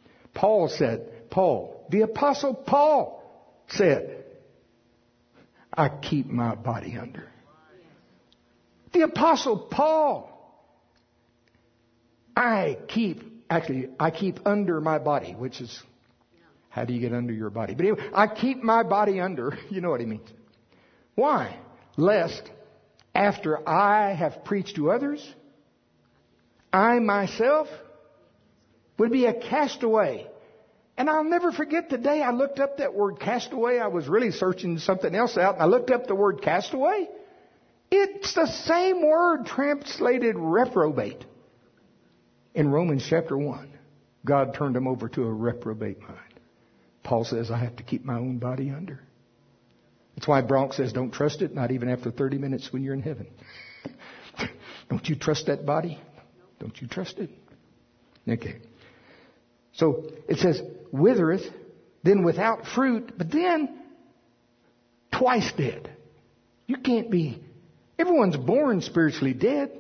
The Apostle Paul said, I keep my body under. The Apostle Paul, I keep under my body, which is, how do you get under your body? But anyway, I keep my body under. You know what he means. Why? Lest after I have preached to others, I myself would be a castaway. And I'll never forget the day I looked up that word castaway. I was really searching something else out, and I looked up the word castaway. It's the same word translated reprobate. In Romans chapter 1, God turned him over to a reprobate mind. Paul says, I have to keep my own body under. That's why Bronx says, don't trust it, not even after 30 minutes when you're in heaven. Don't you trust that body? Don't you trust it? Okay. So it says, withereth, then without fruit, but then twice dead. You can't be. Everyone's born spiritually dead.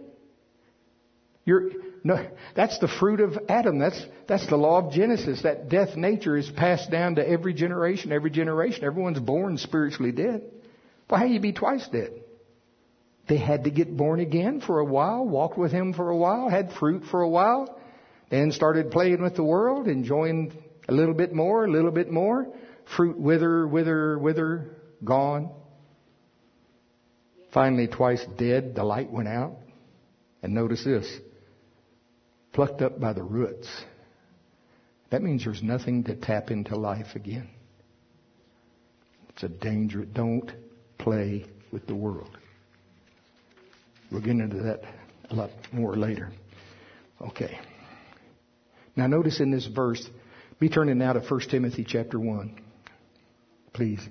That's the fruit of Adam. That's the law of Genesis. That death nature is passed down to every generation. Everyone's born spiritually dead. Well, how do you be twice dead? They had to get born again for a while, walked with him for a while, had fruit for a while, then started playing with the world, enjoying a little bit more. Fruit wither, gone. Finally, twice dead, the light went out. And notice this. Plucked up by the roots. That means there's nothing to tap into life again. It's a danger. Don't play with the world. We'll get into that a lot more later. Okay. Now notice in this verse, be turning now to 1 Timothy chapter 1. Please.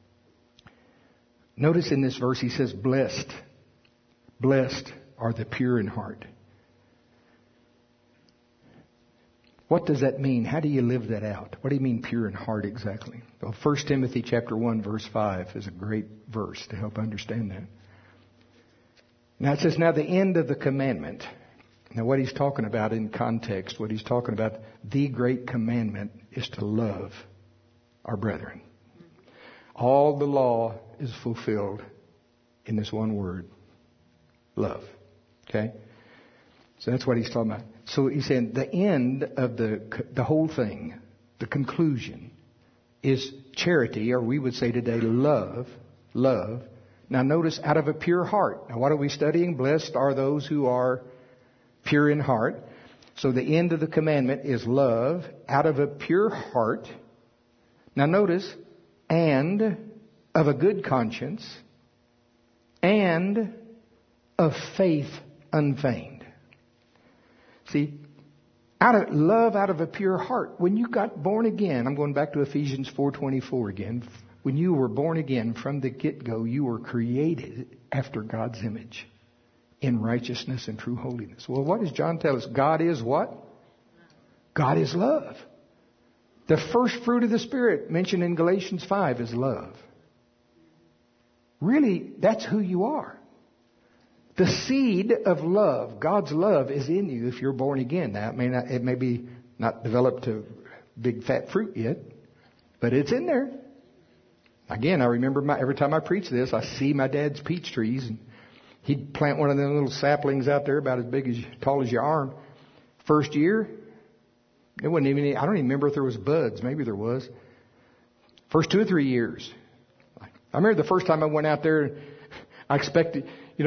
Notice in this verse he says, blessed are the pure in heart. What does that mean? How do you live that out? What do you mean pure in heart exactly? Well, 1 Timothy chapter 1 verse 5 is a great verse to help understand that. Now it says, now the end of the commandment. Now what he's talking about in context, what he's talking about, the great commandment is to love our brethren. All the law is fulfilled in this one word, love. Okay? So that's what he's talking about. So he's saying the end of the whole thing, the conclusion, is charity, or we would say today love. Now notice, out of a pure heart. Now what are we studying? Blessed are those who are pure in heart. So the end of the commandment is love out of a pure heart. Now notice, and of a good conscience, and of faith unfeigned. See, out of love, out of a pure heart. When you got born again, I'm going back to Ephesians 4:24 again. When you were born again from the get-go, you were created after God's image in righteousness and true holiness. Well, what does John tell us? God is what? God is love. The first fruit of the Spirit mentioned in Galatians 5 is love. Really, that's who you are. The seed of love, God's love, is in you if you're born again. Now, it may be not developed to big fat fruit yet, but it's in there. Again, I remember every time I preach this, I see my dad's peach trees, and he'd plant one of them little saplings out there about as tall as your arm. First year, It wasn't even, I don't even remember if there was buds. Maybe there was. First 2 or 3 years. I remember the first time I went out there, I expected,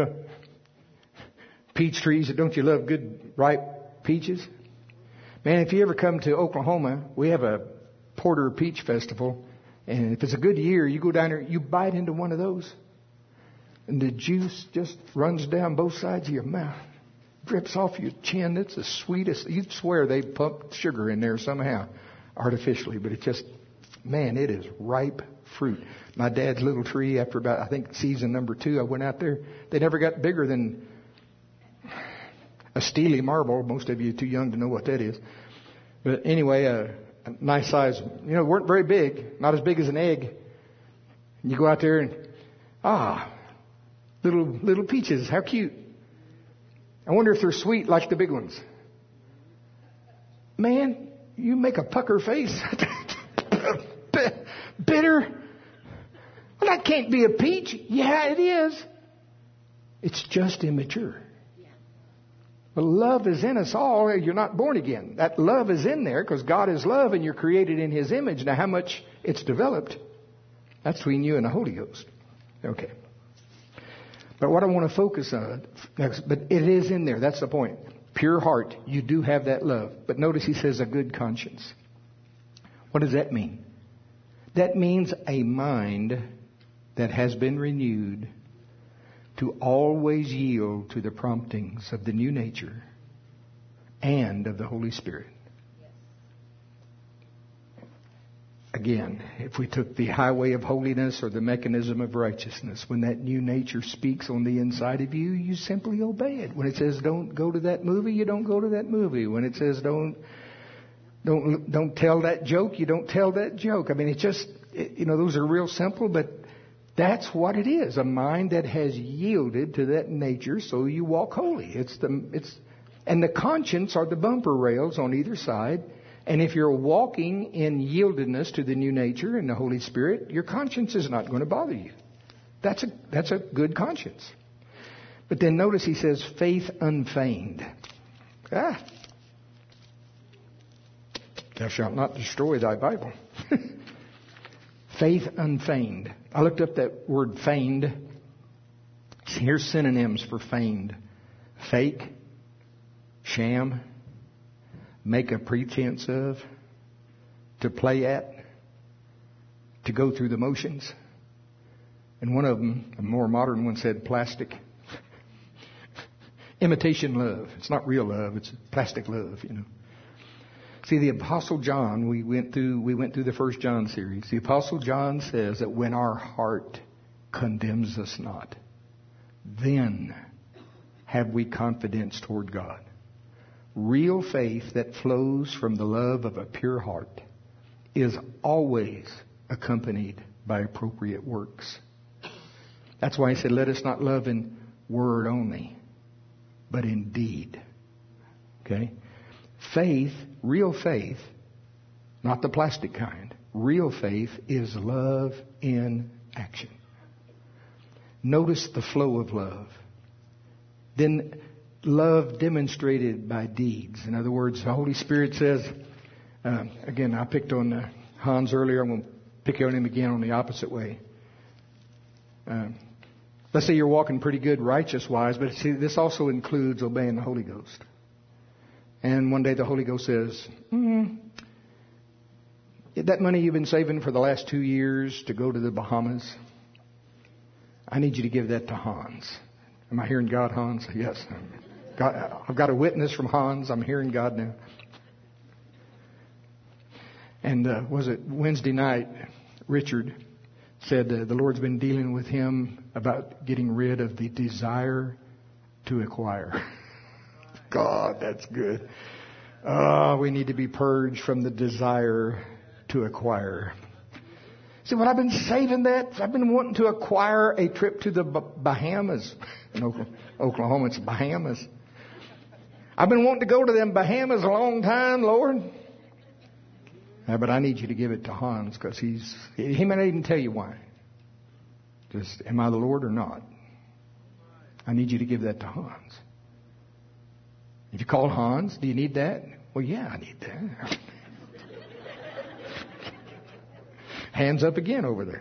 peach trees. Don't you love good, ripe peaches? Man, if you ever come to Oklahoma, we have a Porter Peach Festival. And if it's a good year, you go down there, you bite into one of those. And the juice just runs down both sides of your mouth. Drips off your chin. It's the sweetest. You'd swear they pumped sugar in there somehow, artificially. But it just, man, it is ripe fruit. My dad's little tree, after about, I think, season number 2, I went out there. They never got bigger than a steely marble. Most of you are too young to know what that is. But anyway, a nice size. Weren't very big. Not as big as an egg. And you go out there and, little peaches. How cute. I wonder if they're sweet like the big ones. Man, you make a pucker face. Bitter. Well, that can't be a peach. Yeah, it is. It's just immature. Well, love is in us all. You're not born again. That love is in there because God is love and you're created in His image. Now, how much it's developed, that's between you and the Holy Ghost. Okay. But what I want to focus on next, but it is in there. That's the point. Pure heart. You do have that love. But notice he says a good conscience. What does that mean? That means a mind that has been renewed to always yield to the promptings of the new nature and of the Holy Spirit. Again, if we took the highway of holiness or the mechanism of righteousness, when that new nature speaks on the inside of you, you simply obey it. When it says don't go to that movie, you don't go to that movie. When it says don't tell that joke, you don't tell that joke. I mean, it's just, those are real simple, but that's what it is. A mind that has yielded to that nature, so you walk holy. And the conscience are the bumper rails on either side. And if you're walking in yieldedness to the new nature and the Holy Spirit, your conscience is not going to bother you. That's a good conscience. But then notice he says faith unfeigned. Thou shalt not destroy thy Bible. Faith unfeigned. I looked up that word feigned. Here's synonyms for feigned. Fake, sham, make a pretense of, to play at, to go through the motions. And one of them, a more modern one, said plastic. Imitation love. It's not real love. It's plastic love, See, the Apostle John, we went through the First John series. The Apostle John says that when our heart condemns us not, then have we confidence toward God. Real faith that flows from the love of a pure heart is always accompanied by appropriate works. That's why he said, let us not love in word only, but in deed. Okay? Faith, real faith, not the plastic kind. Real faith is love in action. Notice the flow of love. Then love demonstrated by deeds. In other words, the Holy Spirit says, again, I picked on Hans earlier. I'm going to pick on him again on the opposite way. Let's say you're walking pretty good righteous-wise, but see, this also includes obeying the Holy Ghost. And one day the Holy Ghost says, that money you've been saving for the last 2 years to go to the Bahamas, I need you to give that to Hans. Am I hearing God, Hans? Yes. I've got a witness from Hans. I'm hearing God now. And was it Wednesday night, Richard said the Lord's been dealing with him about getting rid of the desire to acquire. God, that's good. We need to be purged from the desire to acquire. See, when I've been saving that, I've been wanting to acquire a trip to the Bahamas. In Oklahoma, it's Bahamas. I've been wanting to go to them Bahamas a long time, Lord. But I need you to give it to Hans because he may not even tell you why. Just, am I the Lord or not? I need you to give that to Hans. If you call Hans, do you need that? Well, yeah, I need that. Hands up again over there.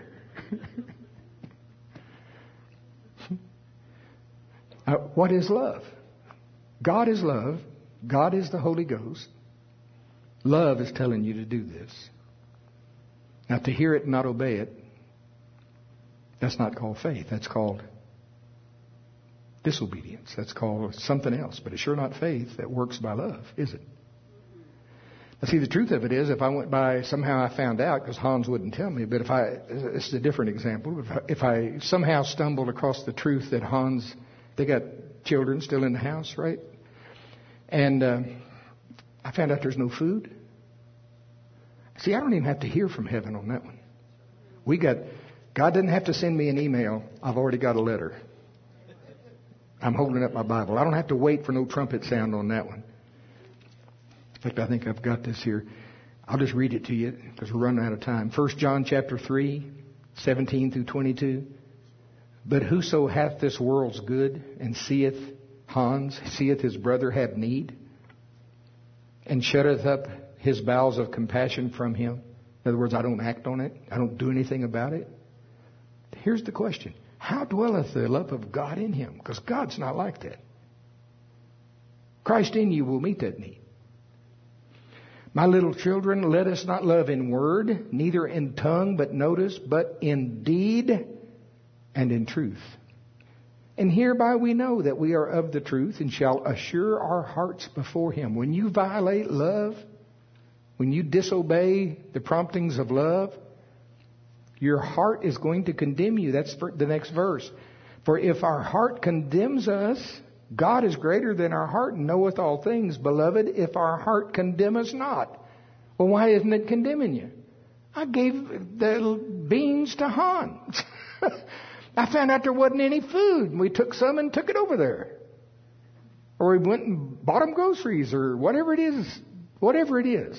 What is love? God is love. God is the Holy Ghost. Love is telling you to do this. Now, to hear it and not obey it, that's not called faith. That's called disobedience. That's called something else. But it's sure not faith that works by love, is it? Now, see, the truth of it is, if I went by, somehow I found out, because Hans wouldn't tell me, but this is a different example. If I somehow stumbled across the truth that Hans, they got children still in the house, right? And I found out there's no food. See, I don't even have to hear from heaven on that one. God didn't have to send me an email. I've already got a letter. I'm holding up my Bible. I don't have to wait for no trumpet sound on that one. In fact, I think I've got this here. I'll just read it to you because we're running out of time. 1 John chapter 3, 17 through 22. But whoso hath this world's good and seeth his brother have need, and shutteth up his bowels of compassion from him. In other words, I don't act on it. I don't do anything about it. Here's the question. How dwelleth the love of God in him? Because God's not like that. Christ in you will meet that need. My little children, let us not love in word, neither in tongue, but in deed and in truth. And hereby we know that we are of the truth and shall assure our hearts before him. When you violate love, when you disobey the promptings of love, your heart is going to condemn you. That's the next verse. For if our heart condemns us, God is greater than our heart and knoweth all things. Beloved, if our heart condemn us not. Well, why isn't it condemning you? I gave the beans to Hans. I found out there wasn't any food, and we took some and took it over there. Or we went and bought them groceries or whatever it is. Whatever it is.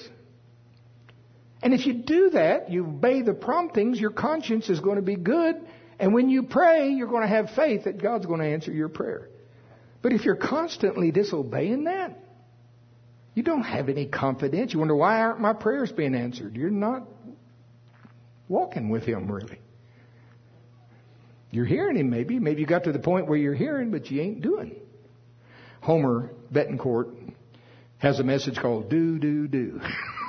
And if you do that, you obey the promptings, your conscience is going to be good. And when you pray, you're going to have faith that God's going to answer your prayer. But if you're constantly disobeying that, you don't have any confidence. You wonder, why aren't my prayers being answered? You're not walking with Him, really. You're hearing Him, maybe. Maybe you got to the point where you're hearing, but you ain't doing. Homer Betancourt has a message called Do, Do, Do.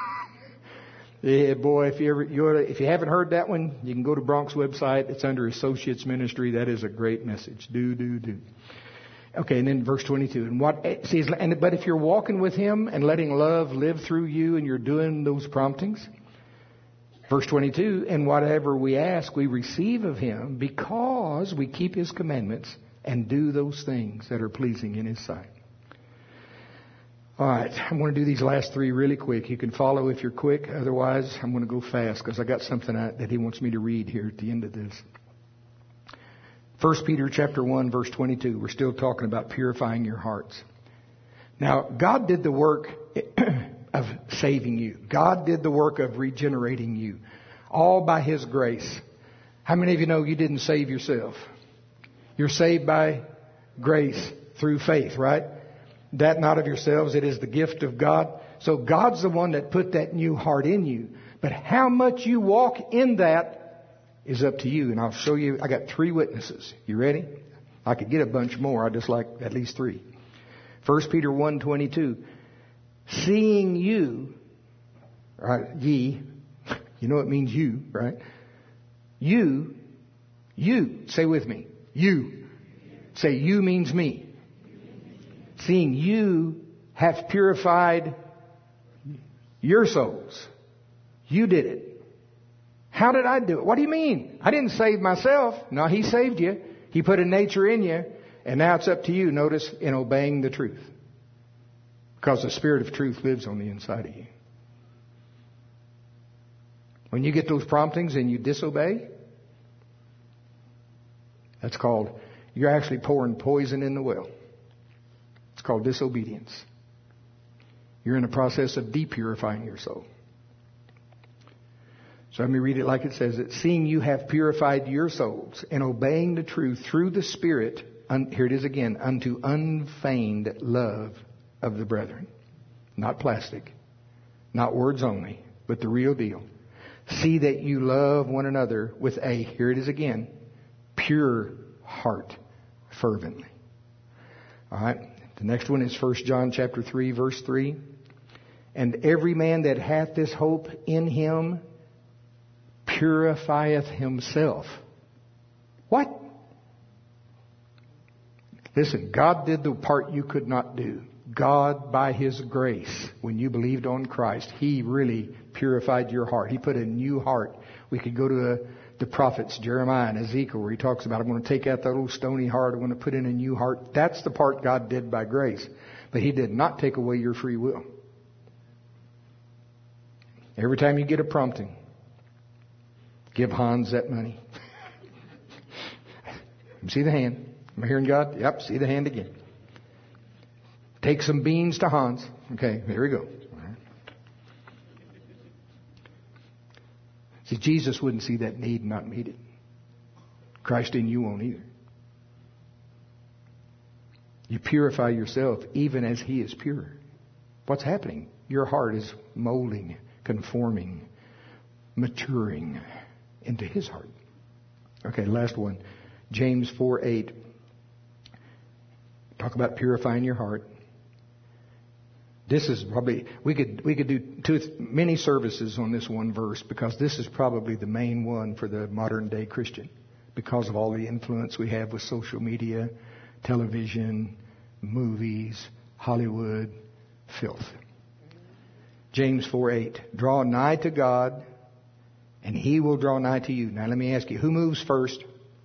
Yeah, boy, if you haven't heard that one, you can go to Bronk's website. It's under Associates Ministry. That is a great message. Do, do, do. Okay, and then verse 22. But if you're walking with Him and letting love live through you and you're doing those promptings, verse 22, and whatever we ask, we receive of Him because we keep His commandments and do those things that are pleasing in His sight. All right, I'm going to do these last three really quick. You can follow if you're quick. Otherwise, I'm going to go fast because I got something that he wants me to read here at the end of this. 1 Peter chapter 1, verse 22. We're still talking about purifying your hearts. Now, God did the work of saving you. God did the work of regenerating you. All by His grace. How many of you know you didn't save yourself? You're saved by grace through faith, right? That not of yourselves, it is the gift of God. So God's the one that put that new heart in you. But how much you walk in that is up to you. And I'll show you, I got 3 witnesses. You ready? I could get a bunch more. I just like at least 3. 1 Peter 1:22. Seeing you, right, ye, you know it means you, right? You, say with me, you. Say you means me. Seeing you have purified your souls. You did it. How did I do it? What do you mean? I didn't save myself. No, He saved you. He put a nature in you. And now it's up to you, notice, in obeying the truth. Because the Spirit of truth lives on the inside of you. When you get those promptings and you disobey, that's called, you're actually pouring poison in the well. It's called disobedience. You're in the process of depurifying your soul. So let me read it like it says it. Seeing you have purified your souls in obeying the truth through the Spirit, here it is again, unto unfeigned love of the brethren. Not plastic. Not words only, but the real deal. See that you love one another with a, here it is again, pure heart fervently. All right. The next one is 1 John chapter 3, verse 3. And every man that hath this hope in him purifieth himself. What? Listen, God did the part you could not do. God, by His grace, when you believed on Christ, He really purified your heart. He put a new heart. We could go to the prophets, Jeremiah and Ezekiel, where He talks about, I'm going to take out that old stony heart. I'm going to put in a new heart. That's the part God did by grace. But He did not take away your free will. Every time you get a prompting, give Hans that money. See the hand. Am I hearing God? Yep, see the hand again. Take some beans to Hans. Okay, here we go. See, Jesus wouldn't see that need and not meet it. Christ in you won't either. You purify yourself even as He is pure. What's happening? Your heart is molding, conforming, maturing into His heart. Okay, last one. James 4:8. Talk about purifying your heart. This is probably, we could do many services on this one verse, because this is probably the main one for the modern day Christian, because of all the influence we have with social media, television, movies, Hollywood, filth. James 4:8. Draw nigh to God, and He will draw nigh to you. Now let me ask you, who moves first?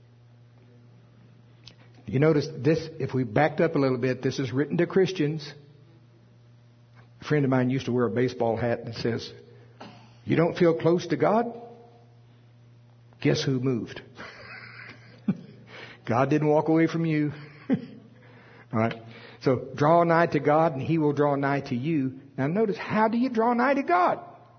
You notice this, if we backed up a little bit, this is written to Christians. A friend of mine used to wear a baseball hat that says, you don't feel close to God? Guess who moved? God didn't walk away from you. All right. So draw nigh to God and He will draw nigh to you. Now notice, how do you draw nigh to God?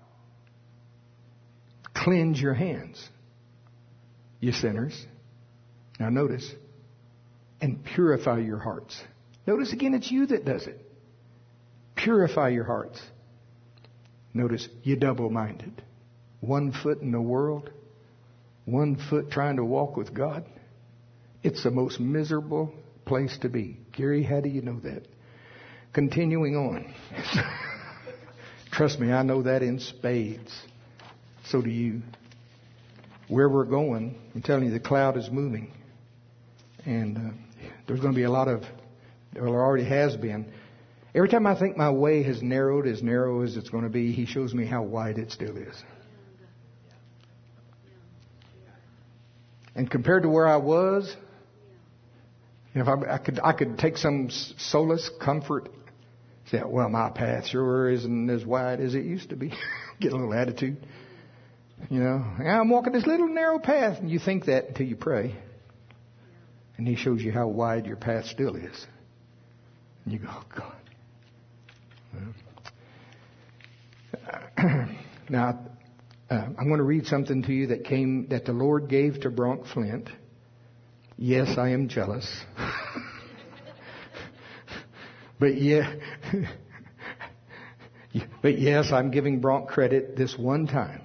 Cleanse your hands, you sinners. Now notice, and purify your hearts. Notice again, it's you that does it. Purify your hearts. Notice, you double-minded. 1 foot in the world, 1 foot trying to walk with God. It's the most miserable place to be. Gary, how do you know that? Continuing on. Trust me, I know that in spades. So do you. Where we're going, I'm telling you, the cloud is moving. And there's going to be a lot of, well, there already has been. Every time I think my way has narrowed as narrow as it's going to be, He shows me how wide it still is. And compared to where I was, if I could take some solace, comfort, say, well, my path sure isn't as wide as it used to be. Get a little attitude. You know, I'm walking this little narrow path, and you think that until you pray. And He shows you how wide your path still is. And you go, oh, God. Now, I'm going to read something to you that the Lord gave to Bronk Flint. Yes, I am jealous. But yes, I'm giving Bronk credit this one time.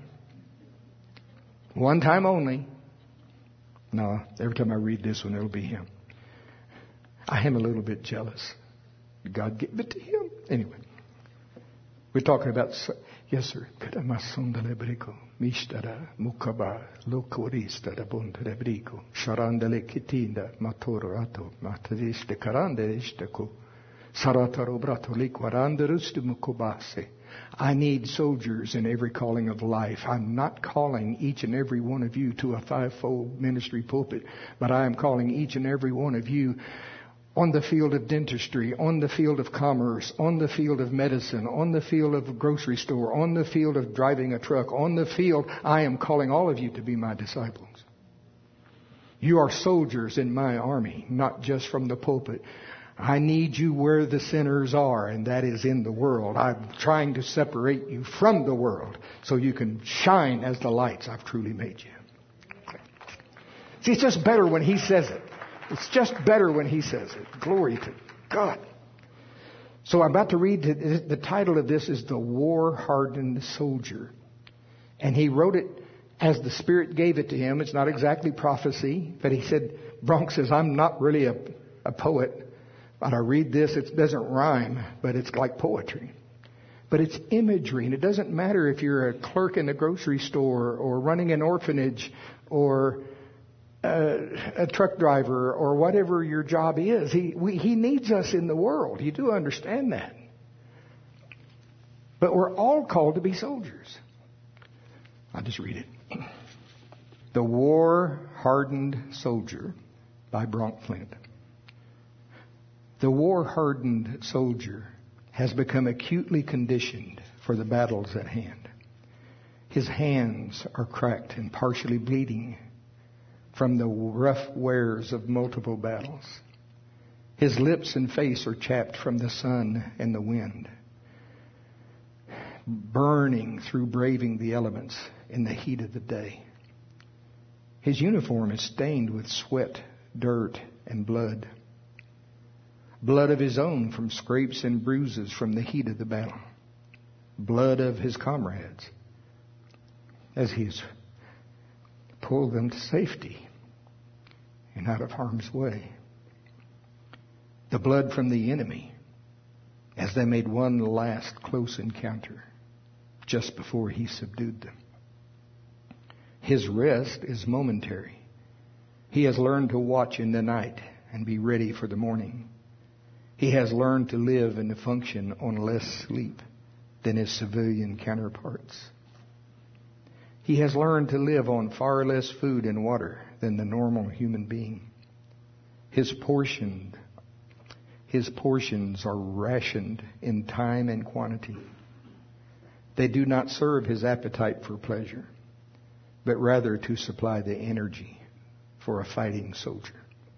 One time only. No, every time I read this one, it'll be him. I am a little bit jealous. God gave it to him. Anyway. We're talking about, yes, sir. Mishtara, Mukaba, Lokorista, Buntarebrico, Sharandale Kitinda, Matorato, Matadiste, Karanderistako, Sarataro Brato, Liquaranderustu Mukobase. I need soldiers in every calling of life. I'm not calling each and every one of you to a 5-fold ministry pulpit, but I am calling each and every one of you on the field of dentistry, on the field of commerce, on the field of medicine, on the field of a grocery store, on the field of driving a truck, on the field, I am calling all of you to be my disciples. You are soldiers in my army, not just from the pulpit. I need you where the sinners are, and that is in the world. I'm trying to separate you from the world so you can shine as the lights I've truly made you. See, it's just better when He says it. It's just better when He says it. Glory to God. So I'm about to read, the title of this is The War-Hardened Soldier. And he wrote it as the Spirit gave it to him. It's not exactly prophecy, but he said, Bronk says, I'm not really a poet, but I read this, it doesn't rhyme, but it's like poetry. But it's imagery, and it doesn't matter if you're a clerk in the grocery store or running an orphanage or a truck driver or whatever your job is. He needs us in the world. You do understand that. But we're all called to be soldiers. I'll just read it. The War-Hardened Soldier by Bronk Flint. The war-hardened soldier has become acutely conditioned for the battles at hand. His hands are cracked and partially bleeding from the rough wears of multiple battles. His lips and face are chapped from the sun and the wind, burning through braving the elements in the heat of the day. His uniform is stained with sweat, dirt, and blood. Blood of his own from scrapes and bruises from the heat of the battle. Blood of his comrades as he has pulled them to safety and out of harm's way. The blood from the enemy as they made one last close encounter just before he subdued them. His rest is momentary. He has learned to watch in the night and be ready for the morning. He has learned to live and to function on less sleep than his civilian counterparts. He has learned to live on far less food and water than the normal human being. His portions are rationed in time and quantity. They do not serve his appetite for pleasure, but rather to supply the energy for a fighting soldier.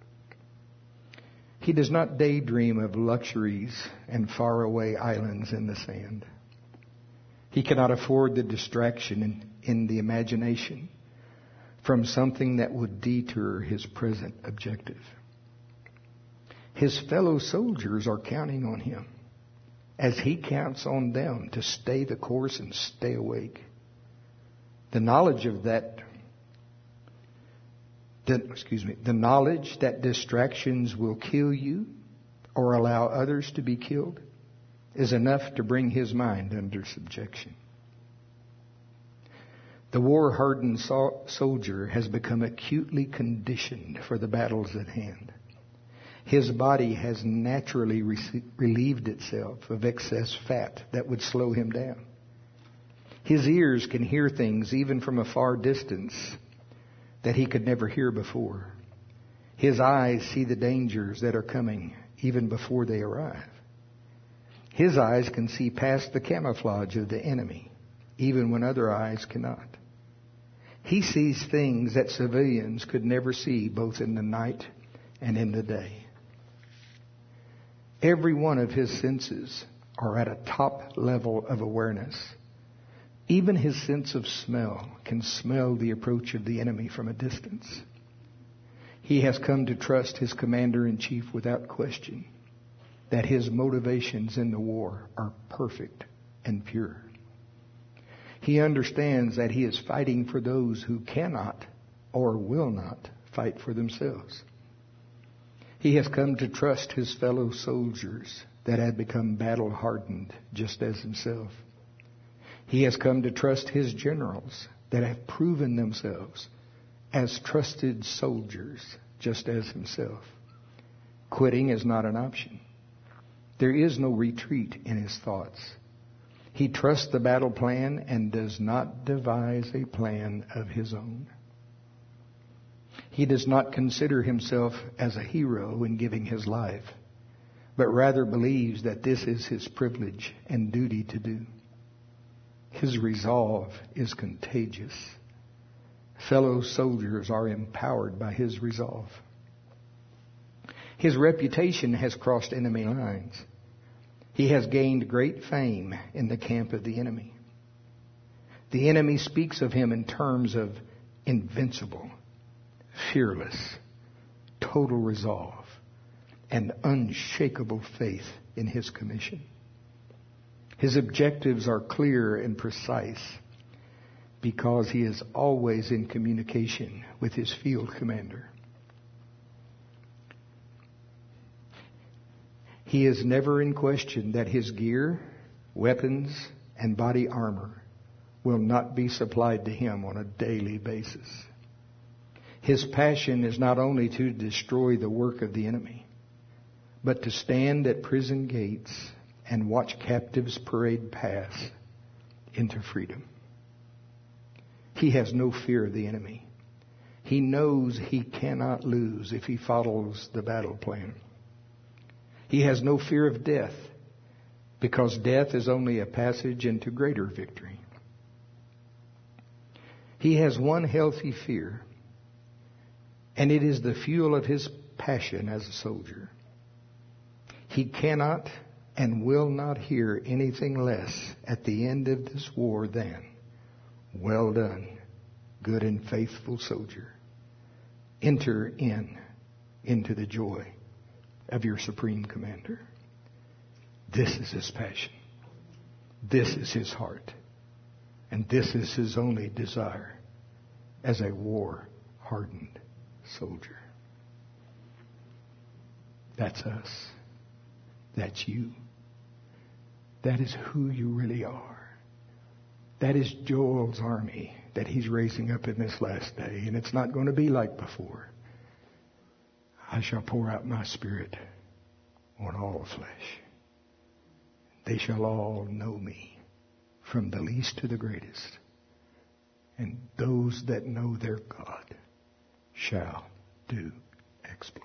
He does not daydream of luxuries and faraway islands in the sand. He cannot afford the distraction in the imagination from something that would deter his present objective. His fellow soldiers are counting on him as he counts on them to stay the course and stay awake. The knowledge that distractions will kill you or allow others to be killed is enough to bring his mind under subjection. The war-hardened soldier has become acutely conditioned for the battles at hand. His body has naturally relieved itself of excess fat that would slow him down. His ears can hear things even from a far distance that he could never hear before. His eyes see the dangers that are coming even before they arrive. His eyes can see past the camouflage of the enemy, even when other eyes cannot. He sees things that civilians could never see, both in the night and in the day. Every one of his senses are at a top level of awareness. Even his sense of smell can smell the approach of the enemy from a distance. He has come to trust his commander-in-chief without question that his motivations in the war are perfect and pure. He understands that he is fighting for those who cannot or will not fight for themselves. He has come to trust his fellow soldiers that have become battle-hardened just as himself. He has come to trust his generals that have proven themselves as trusted soldiers just as himself. Quitting is not an option. There is no retreat in his thoughts. He trusts the battle plan and does not devise a plan of his own. He does not consider himself as a hero in giving his life, but rather believes that this is his privilege and duty to do. His resolve is contagious. Fellow soldiers are empowered by his resolve. His reputation has crossed enemy lines. He has gained great fame in the camp of the enemy. The enemy speaks of him in terms of invincible, fearless, total resolve, and unshakable faith in his commission. His objectives are clear and precise because he is always in communication with his field commander. He is never in question that his gear, weapons, and body armor will not be supplied to him on a daily basis. His passion is not only to destroy the work of the enemy, but to stand at prison gates and watch captives parade past into freedom. He has no fear of the enemy. He knows he cannot lose if he follows the battle plan. He has no fear of death because death is only a passage into greater victory. He has one healthy fear, and it is the fuel of his passion as a soldier. He cannot and will not hear anything less at the end of this war than, "Well done, good and faithful soldier. Enter into the joy of your supreme commander." This is his passion. This is his heart. And this is his only desire as a war-hardened soldier. That's us. That's you. That is who you really are. That is Joel's army that he's raising up in this last day. And it's not going to be like before. "I shall pour out my spirit on all flesh. They shall all know me, from the least to the greatest. And those that know their God shall do exploits."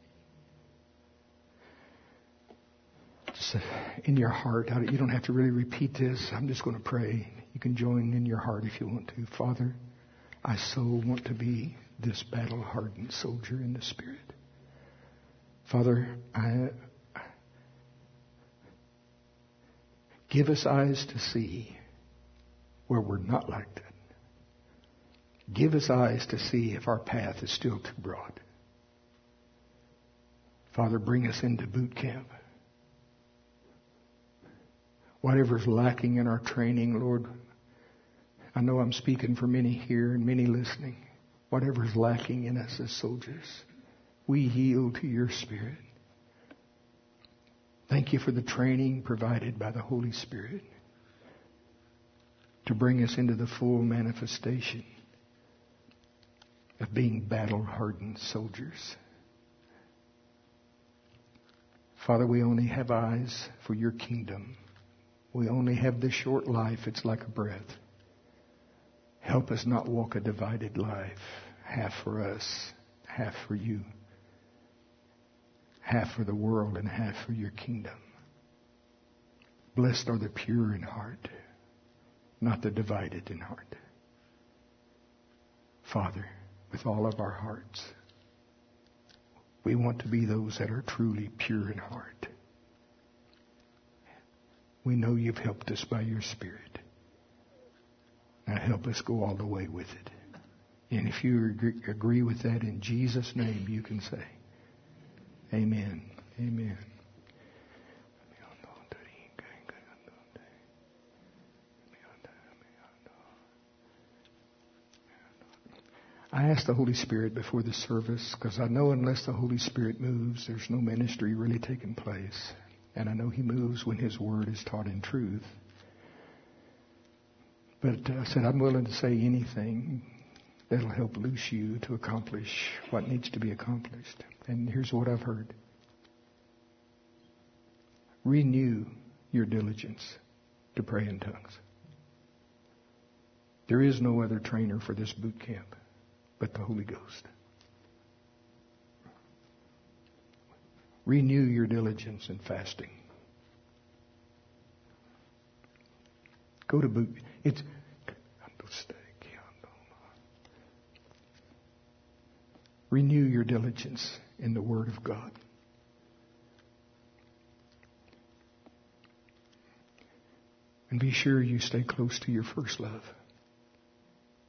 Just in your heart, you don't have to really repeat this. I'm just going to pray. You can join in your heart if you want to. Father, I so want to be this battle-hardened soldier in the Spirit. Father, give us eyes to see where we're not like that. Give us eyes to see if our path is still too broad. Father, bring us into boot camp. Whatever's lacking in our training, Lord, I know I'm speaking for many here and many listening. Whatever's lacking in us as soldiers, we yield to your Spirit. Thank you for the training provided by the Holy Spirit to bring us into the full manifestation of being battle-hardened soldiers. Father, we only have eyes for your kingdom. We only have this short life. It's like a breath. Help us not walk a divided life, half for us, half for you, half for the world and half for your kingdom. Blessed are the pure in heart, not the divided in heart. Father, with all of our hearts, we want to be those that are truly pure in heart. We know you've helped us by your Spirit. Now help us go all the way with it. And if you agree with that in Jesus' name, you can say, Amen. Amen. I asked the Holy Spirit before the service, because I know unless the Holy Spirit moves, there's no ministry really taking place. And I know He moves when His Word is taught in truth. But I said, I'm willing to say anything that'll help loose you to accomplish what needs to be accomplished. And here's what I've heard. Renew your diligence to pray in tongues. There is no other trainer for this boot camp but the Holy Ghost. Renew your diligence in fasting. Go to boot. Renew your diligence in the Word of God. And be sure you stay close to your first love.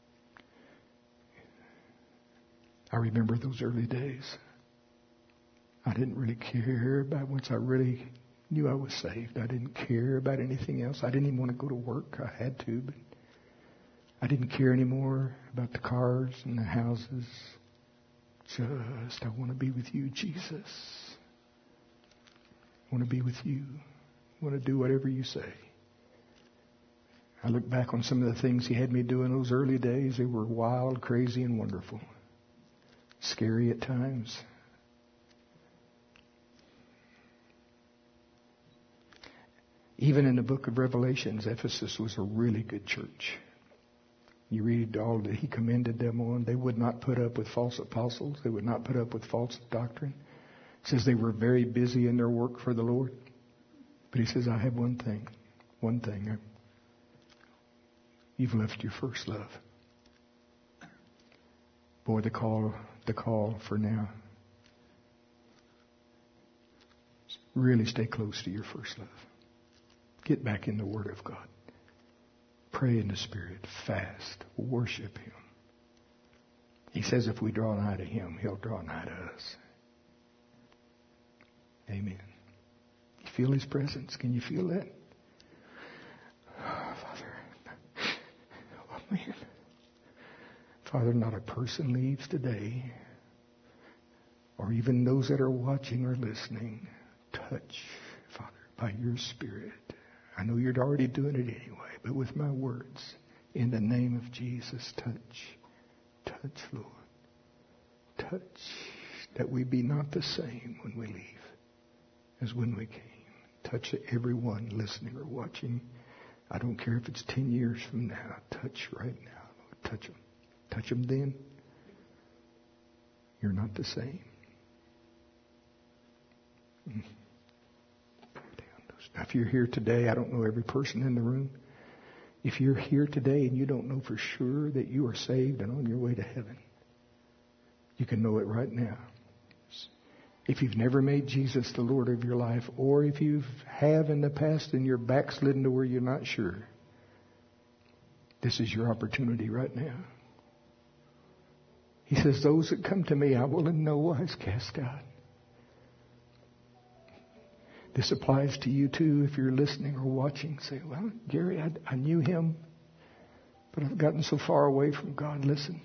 I remember those early days. I didn't really care about once I really knew I was saved. I didn't care about anything else. I didn't even want to go to work. I had to, but I didn't care anymore about the cars and the houses. I want to be with you, Jesus. I want to be with you. I want to do whatever you say. I look back on some of the things He had me do in those early days. They were wild, crazy, and wonderful. Scary at times. Even in the book of Revelations, Ephesus was a really good church. You read all that He commended them on. They would not put up with false apostles. They would not put up with false doctrine. It says they were very busy in their work for the Lord. But He says, I have one thing. One thing. You've left your first love. Boy, the call for now. Really stay close to your first love. Get back in the Word of God. Pray in the Spirit. Fast. Worship Him. He says if we draw nigh to Him, He'll draw nigh to us. Amen. You feel His presence? Can you feel that? Oh, Father. Oh, man. Father, not a person leaves today, or even those that are watching or listening, touch, Father, by your Spirit. I know you're already doing it anyway, but with my words, in the name of Jesus, touch, Lord. Touch, that we be not the same when we leave as when we came. Touch everyone listening or watching. I don't care if it's 10 years from now. Touch right now, Lord. Touch them. Touch them then. You're not the same. Now, if you're here today, I don't know every person in the room. If you're here today and you don't know for sure that you are saved and on your way to heaven, you can know it right now. If you've never made Jesus the Lord of your life, or if you have in the past and you're backslidden to where you're not sure, this is your opportunity right now. He says, those that come to me, I will in no wise cast out. This applies to you too if you're listening or watching. Say, well, Gary, I knew him, but I've gotten so far away from God. Listen.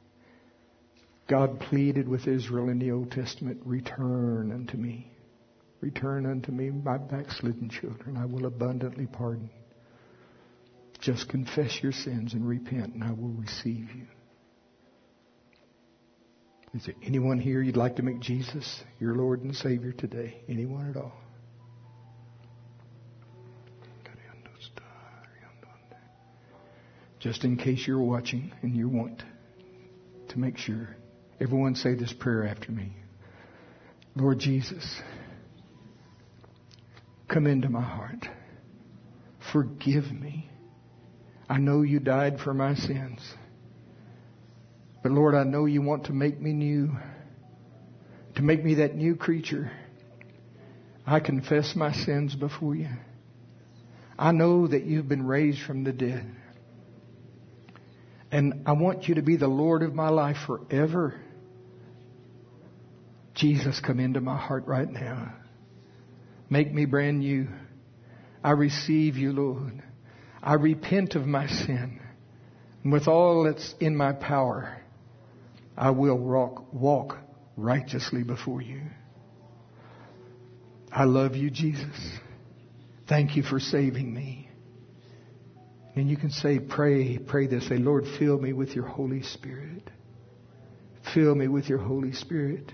God pleaded with Israel in the Old Testament, return unto me. Return unto me, my backslidden children. I will abundantly pardon. Just confess your sins and repent, and I will receive you. Is there anyone here you'd like to make Jesus your Lord and Savior today? Anyone at all? Just in case you're watching and you want to make sure, everyone say this prayer after me. Lord Jesus, come into my heart. Forgive me. I know you died for my sins. But Lord, I know you want to make me new, to make me that new creature. I confess my sins before you. I know that you've been raised from the dead. And I want you to be the Lord of my life forever. Jesus, come into my heart right now. Make me brand new. I receive you, Lord. I repent of my sin. And with all that's in my power, I will walk righteously before you. I love you, Jesus. Thank you for saving me. And you can say, pray this. Say, Lord, fill me with your Holy Spirit. Fill me with your Holy Spirit.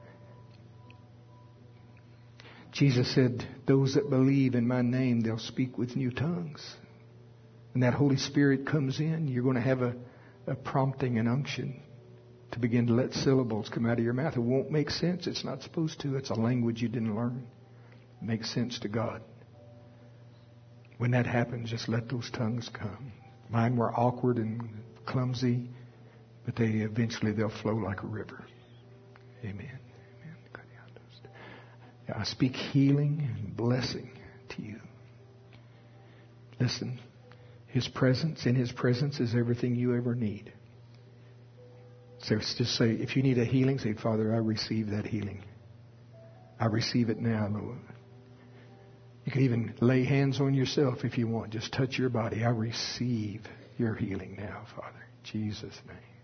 Jesus said, those that believe in my name, they'll speak with new tongues. When that Holy Spirit comes in, you're going to have a prompting and unction to begin to let syllables come out of your mouth. It won't make sense. It's not supposed to. It's a language you didn't learn. It makes sense to God. When that happens, just let those tongues come. Mine were awkward and clumsy, but they'll flow like a river. Amen. I speak healing and blessing to you. Listen, in His presence is everything you ever need. So just say, if you need a healing, say, Father, I receive that healing. I receive it now, Lord. You can even lay hands on yourself if you want. Just touch your body. I receive your healing now, Father. In Jesus' name.